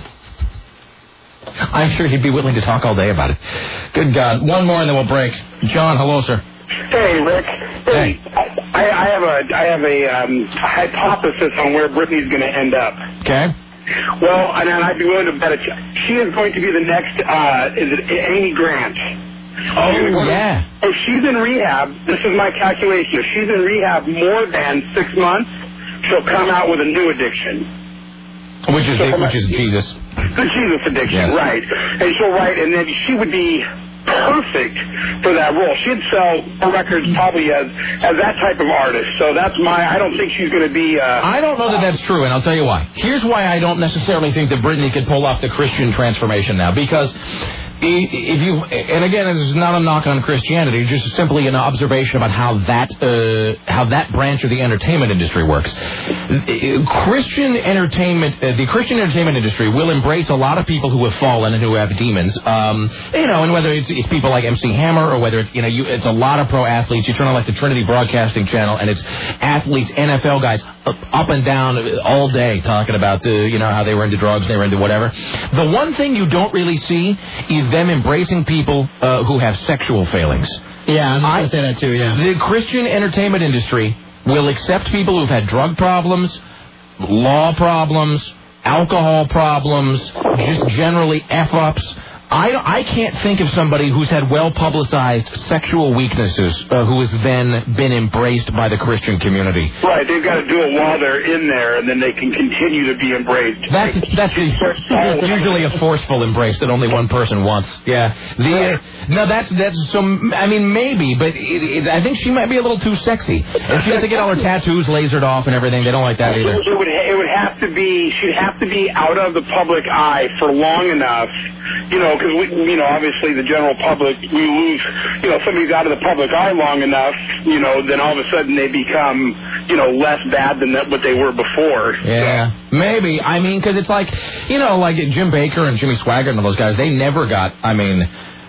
Speaker 1: I'm sure he'd be willing to talk all day about it. Good God. One more and then we'll break. John, hello, sir.
Speaker 13: Hey, Rick.
Speaker 1: Hey.
Speaker 13: I, I have a I have a um, hypothesis on where Britney's going to end up.
Speaker 1: Okay.
Speaker 13: Well, and I'd be willing to bet it. She is going to be the next. Uh, is it Amy Grant?
Speaker 1: Oh, yeah.
Speaker 13: If she's in rehab, this is my calculation. If she's in rehab more than six months, she'll come out with a new addiction.
Speaker 1: Which is
Speaker 13: So-
Speaker 1: which is Jesus.
Speaker 13: The Jesus addiction,
Speaker 1: Yes.
Speaker 13: right? And she'll write, and then she would be perfect for that role. She'd sell records probably as as that type of artist. So that's my. I don't think she's going to be. Uh,
Speaker 1: I don't know that that's true, and I'll tell you why. Here's why I don't necessarily think that Britney could pull off the Christian transformation now, because if you, and again, this is not a knock on Christianity, just simply an observation about how that uh, how that branch of the entertainment industry works. Christian entertainment, uh, the Christian entertainment industry will embrace a lot of people who have fallen and who have demons. Um, you know, and whether it's, it's people like M C Hammer or whether it's you know, you, it's a lot of pro athletes. You turn on like the Trinity Broadcasting Channel, and it's athletes, N F L guys, up, up and down all day talking about the you know how they were into drugs, they were into whatever. The one thing you don't really see is them embracing people uh, who have sexual failings.
Speaker 6: Yeah, I was going to say that too, yeah.
Speaker 1: The Christian entertainment industry will accept people who've had drug problems, law problems, alcohol problems, just generally F-ups. I, I can't think of somebody who's had well-publicized sexual weaknesses uh, who has then been embraced by the Christian community.
Speaker 13: right, they've got to do it while they're in there, and then they can continue to be embraced.
Speaker 1: That's that's the, usually a forceful embrace that only one person wants. Yeah. The uh, no, that's that's so. I mean, maybe, but it, it, I think she might be a little too sexy. And she has to get all her tattoos lasered off and everything. They don't like that either.
Speaker 13: It would it would have to be she'd have to be out of the public eye for long enough, you know, because we you know obviously the general public we lose you know somebody's out of the public eye long enough, you know, then all of a sudden they become you know less bad than that, what they were before.
Speaker 1: Yeah, maybe. I mean, because it's like, you know, like Jim Baker and Jimmy Swaggart and those guys, they never got, I mean,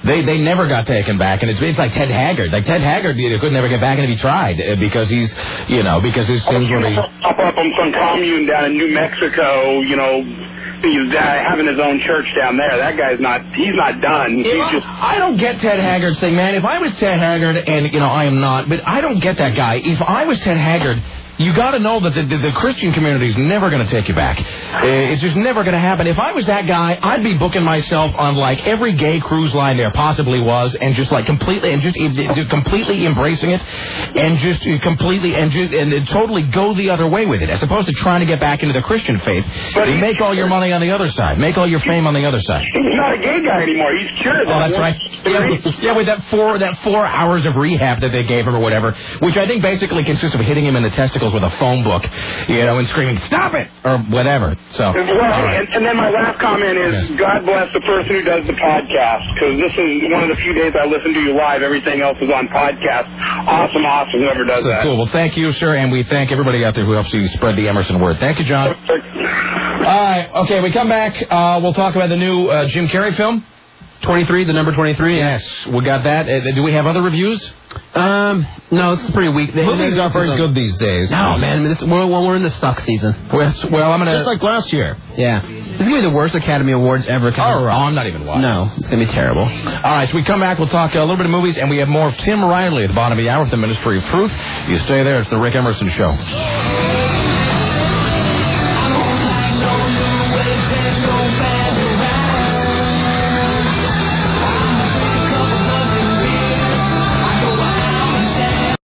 Speaker 1: They they never got taken back, and it's it's like Ted Haggard. Like Ted Haggard, you know, could never get back, and if he tried, uh, because he's, you know, because his sins were.
Speaker 13: Pop up on some commune down in New Mexico, you know, he's uh, having his own church down there. That guy's not, he's not done. He's
Speaker 1: I,
Speaker 13: just.
Speaker 1: I don't get Ted Haggard's thing, man. If I was Ted Haggard, and you know, I am not, but I don't get that guy. If I was Ted Haggard. You got to know that the, the, the Christian community is never going to take you back. Uh, it's just never going to happen. If I was that guy, I'd be booking myself on like every gay cruise line there possibly was, and just like completely and just, just completely embracing it, and just completely and just and totally go the other way with it, as opposed to trying to get back into the Christian faith. But you make all your money on the other side. Make all your fame on the other side.
Speaker 13: He's not a gay guy anymore. He's cured.
Speaker 1: Oh, that's right. Yeah, yeah, with that four that four hours of rehab that they gave him or whatever, which I think basically consists of hitting him in the testicles with a phone book, you know, and screaming, "Stop it!" or whatever. So,
Speaker 13: well, right. and, and then my last comment is, yes. God bless the person who does the podcast, because this is one of the few days I listen to you live. Everything else is on podcast. Awesome, awesome, whoever does
Speaker 1: so
Speaker 13: that.
Speaker 1: Cool. Well, thank you, sir, and we thank everybody out there who helps you spread the Emerson word. Thank you, John. All right. Okay, we come back. Uh, we'll talk about the new uh, Jim Carrey film.
Speaker 6: twenty-three, the number twenty-three.
Speaker 1: Yes, we got that. Uh, do we have other reviews?
Speaker 6: Um, no, it's pretty weak.
Speaker 1: The movies aren't very good these days.
Speaker 6: No, man. I mean, this, we're, we're in the suck season.
Speaker 1: Well, well I'm gonna
Speaker 6: just like last year. Yeah, it's gonna be the worst Academy Awards ever.
Speaker 1: Oh, oh, I'm not even watching.
Speaker 6: No, it's gonna be terrible. All
Speaker 1: right, so we come back. We'll talk a little bit of movies, and we have more of Tim Riley at the bottom of the hour with the Ministry of Truth. You stay there. It's the Rick Emerson Show.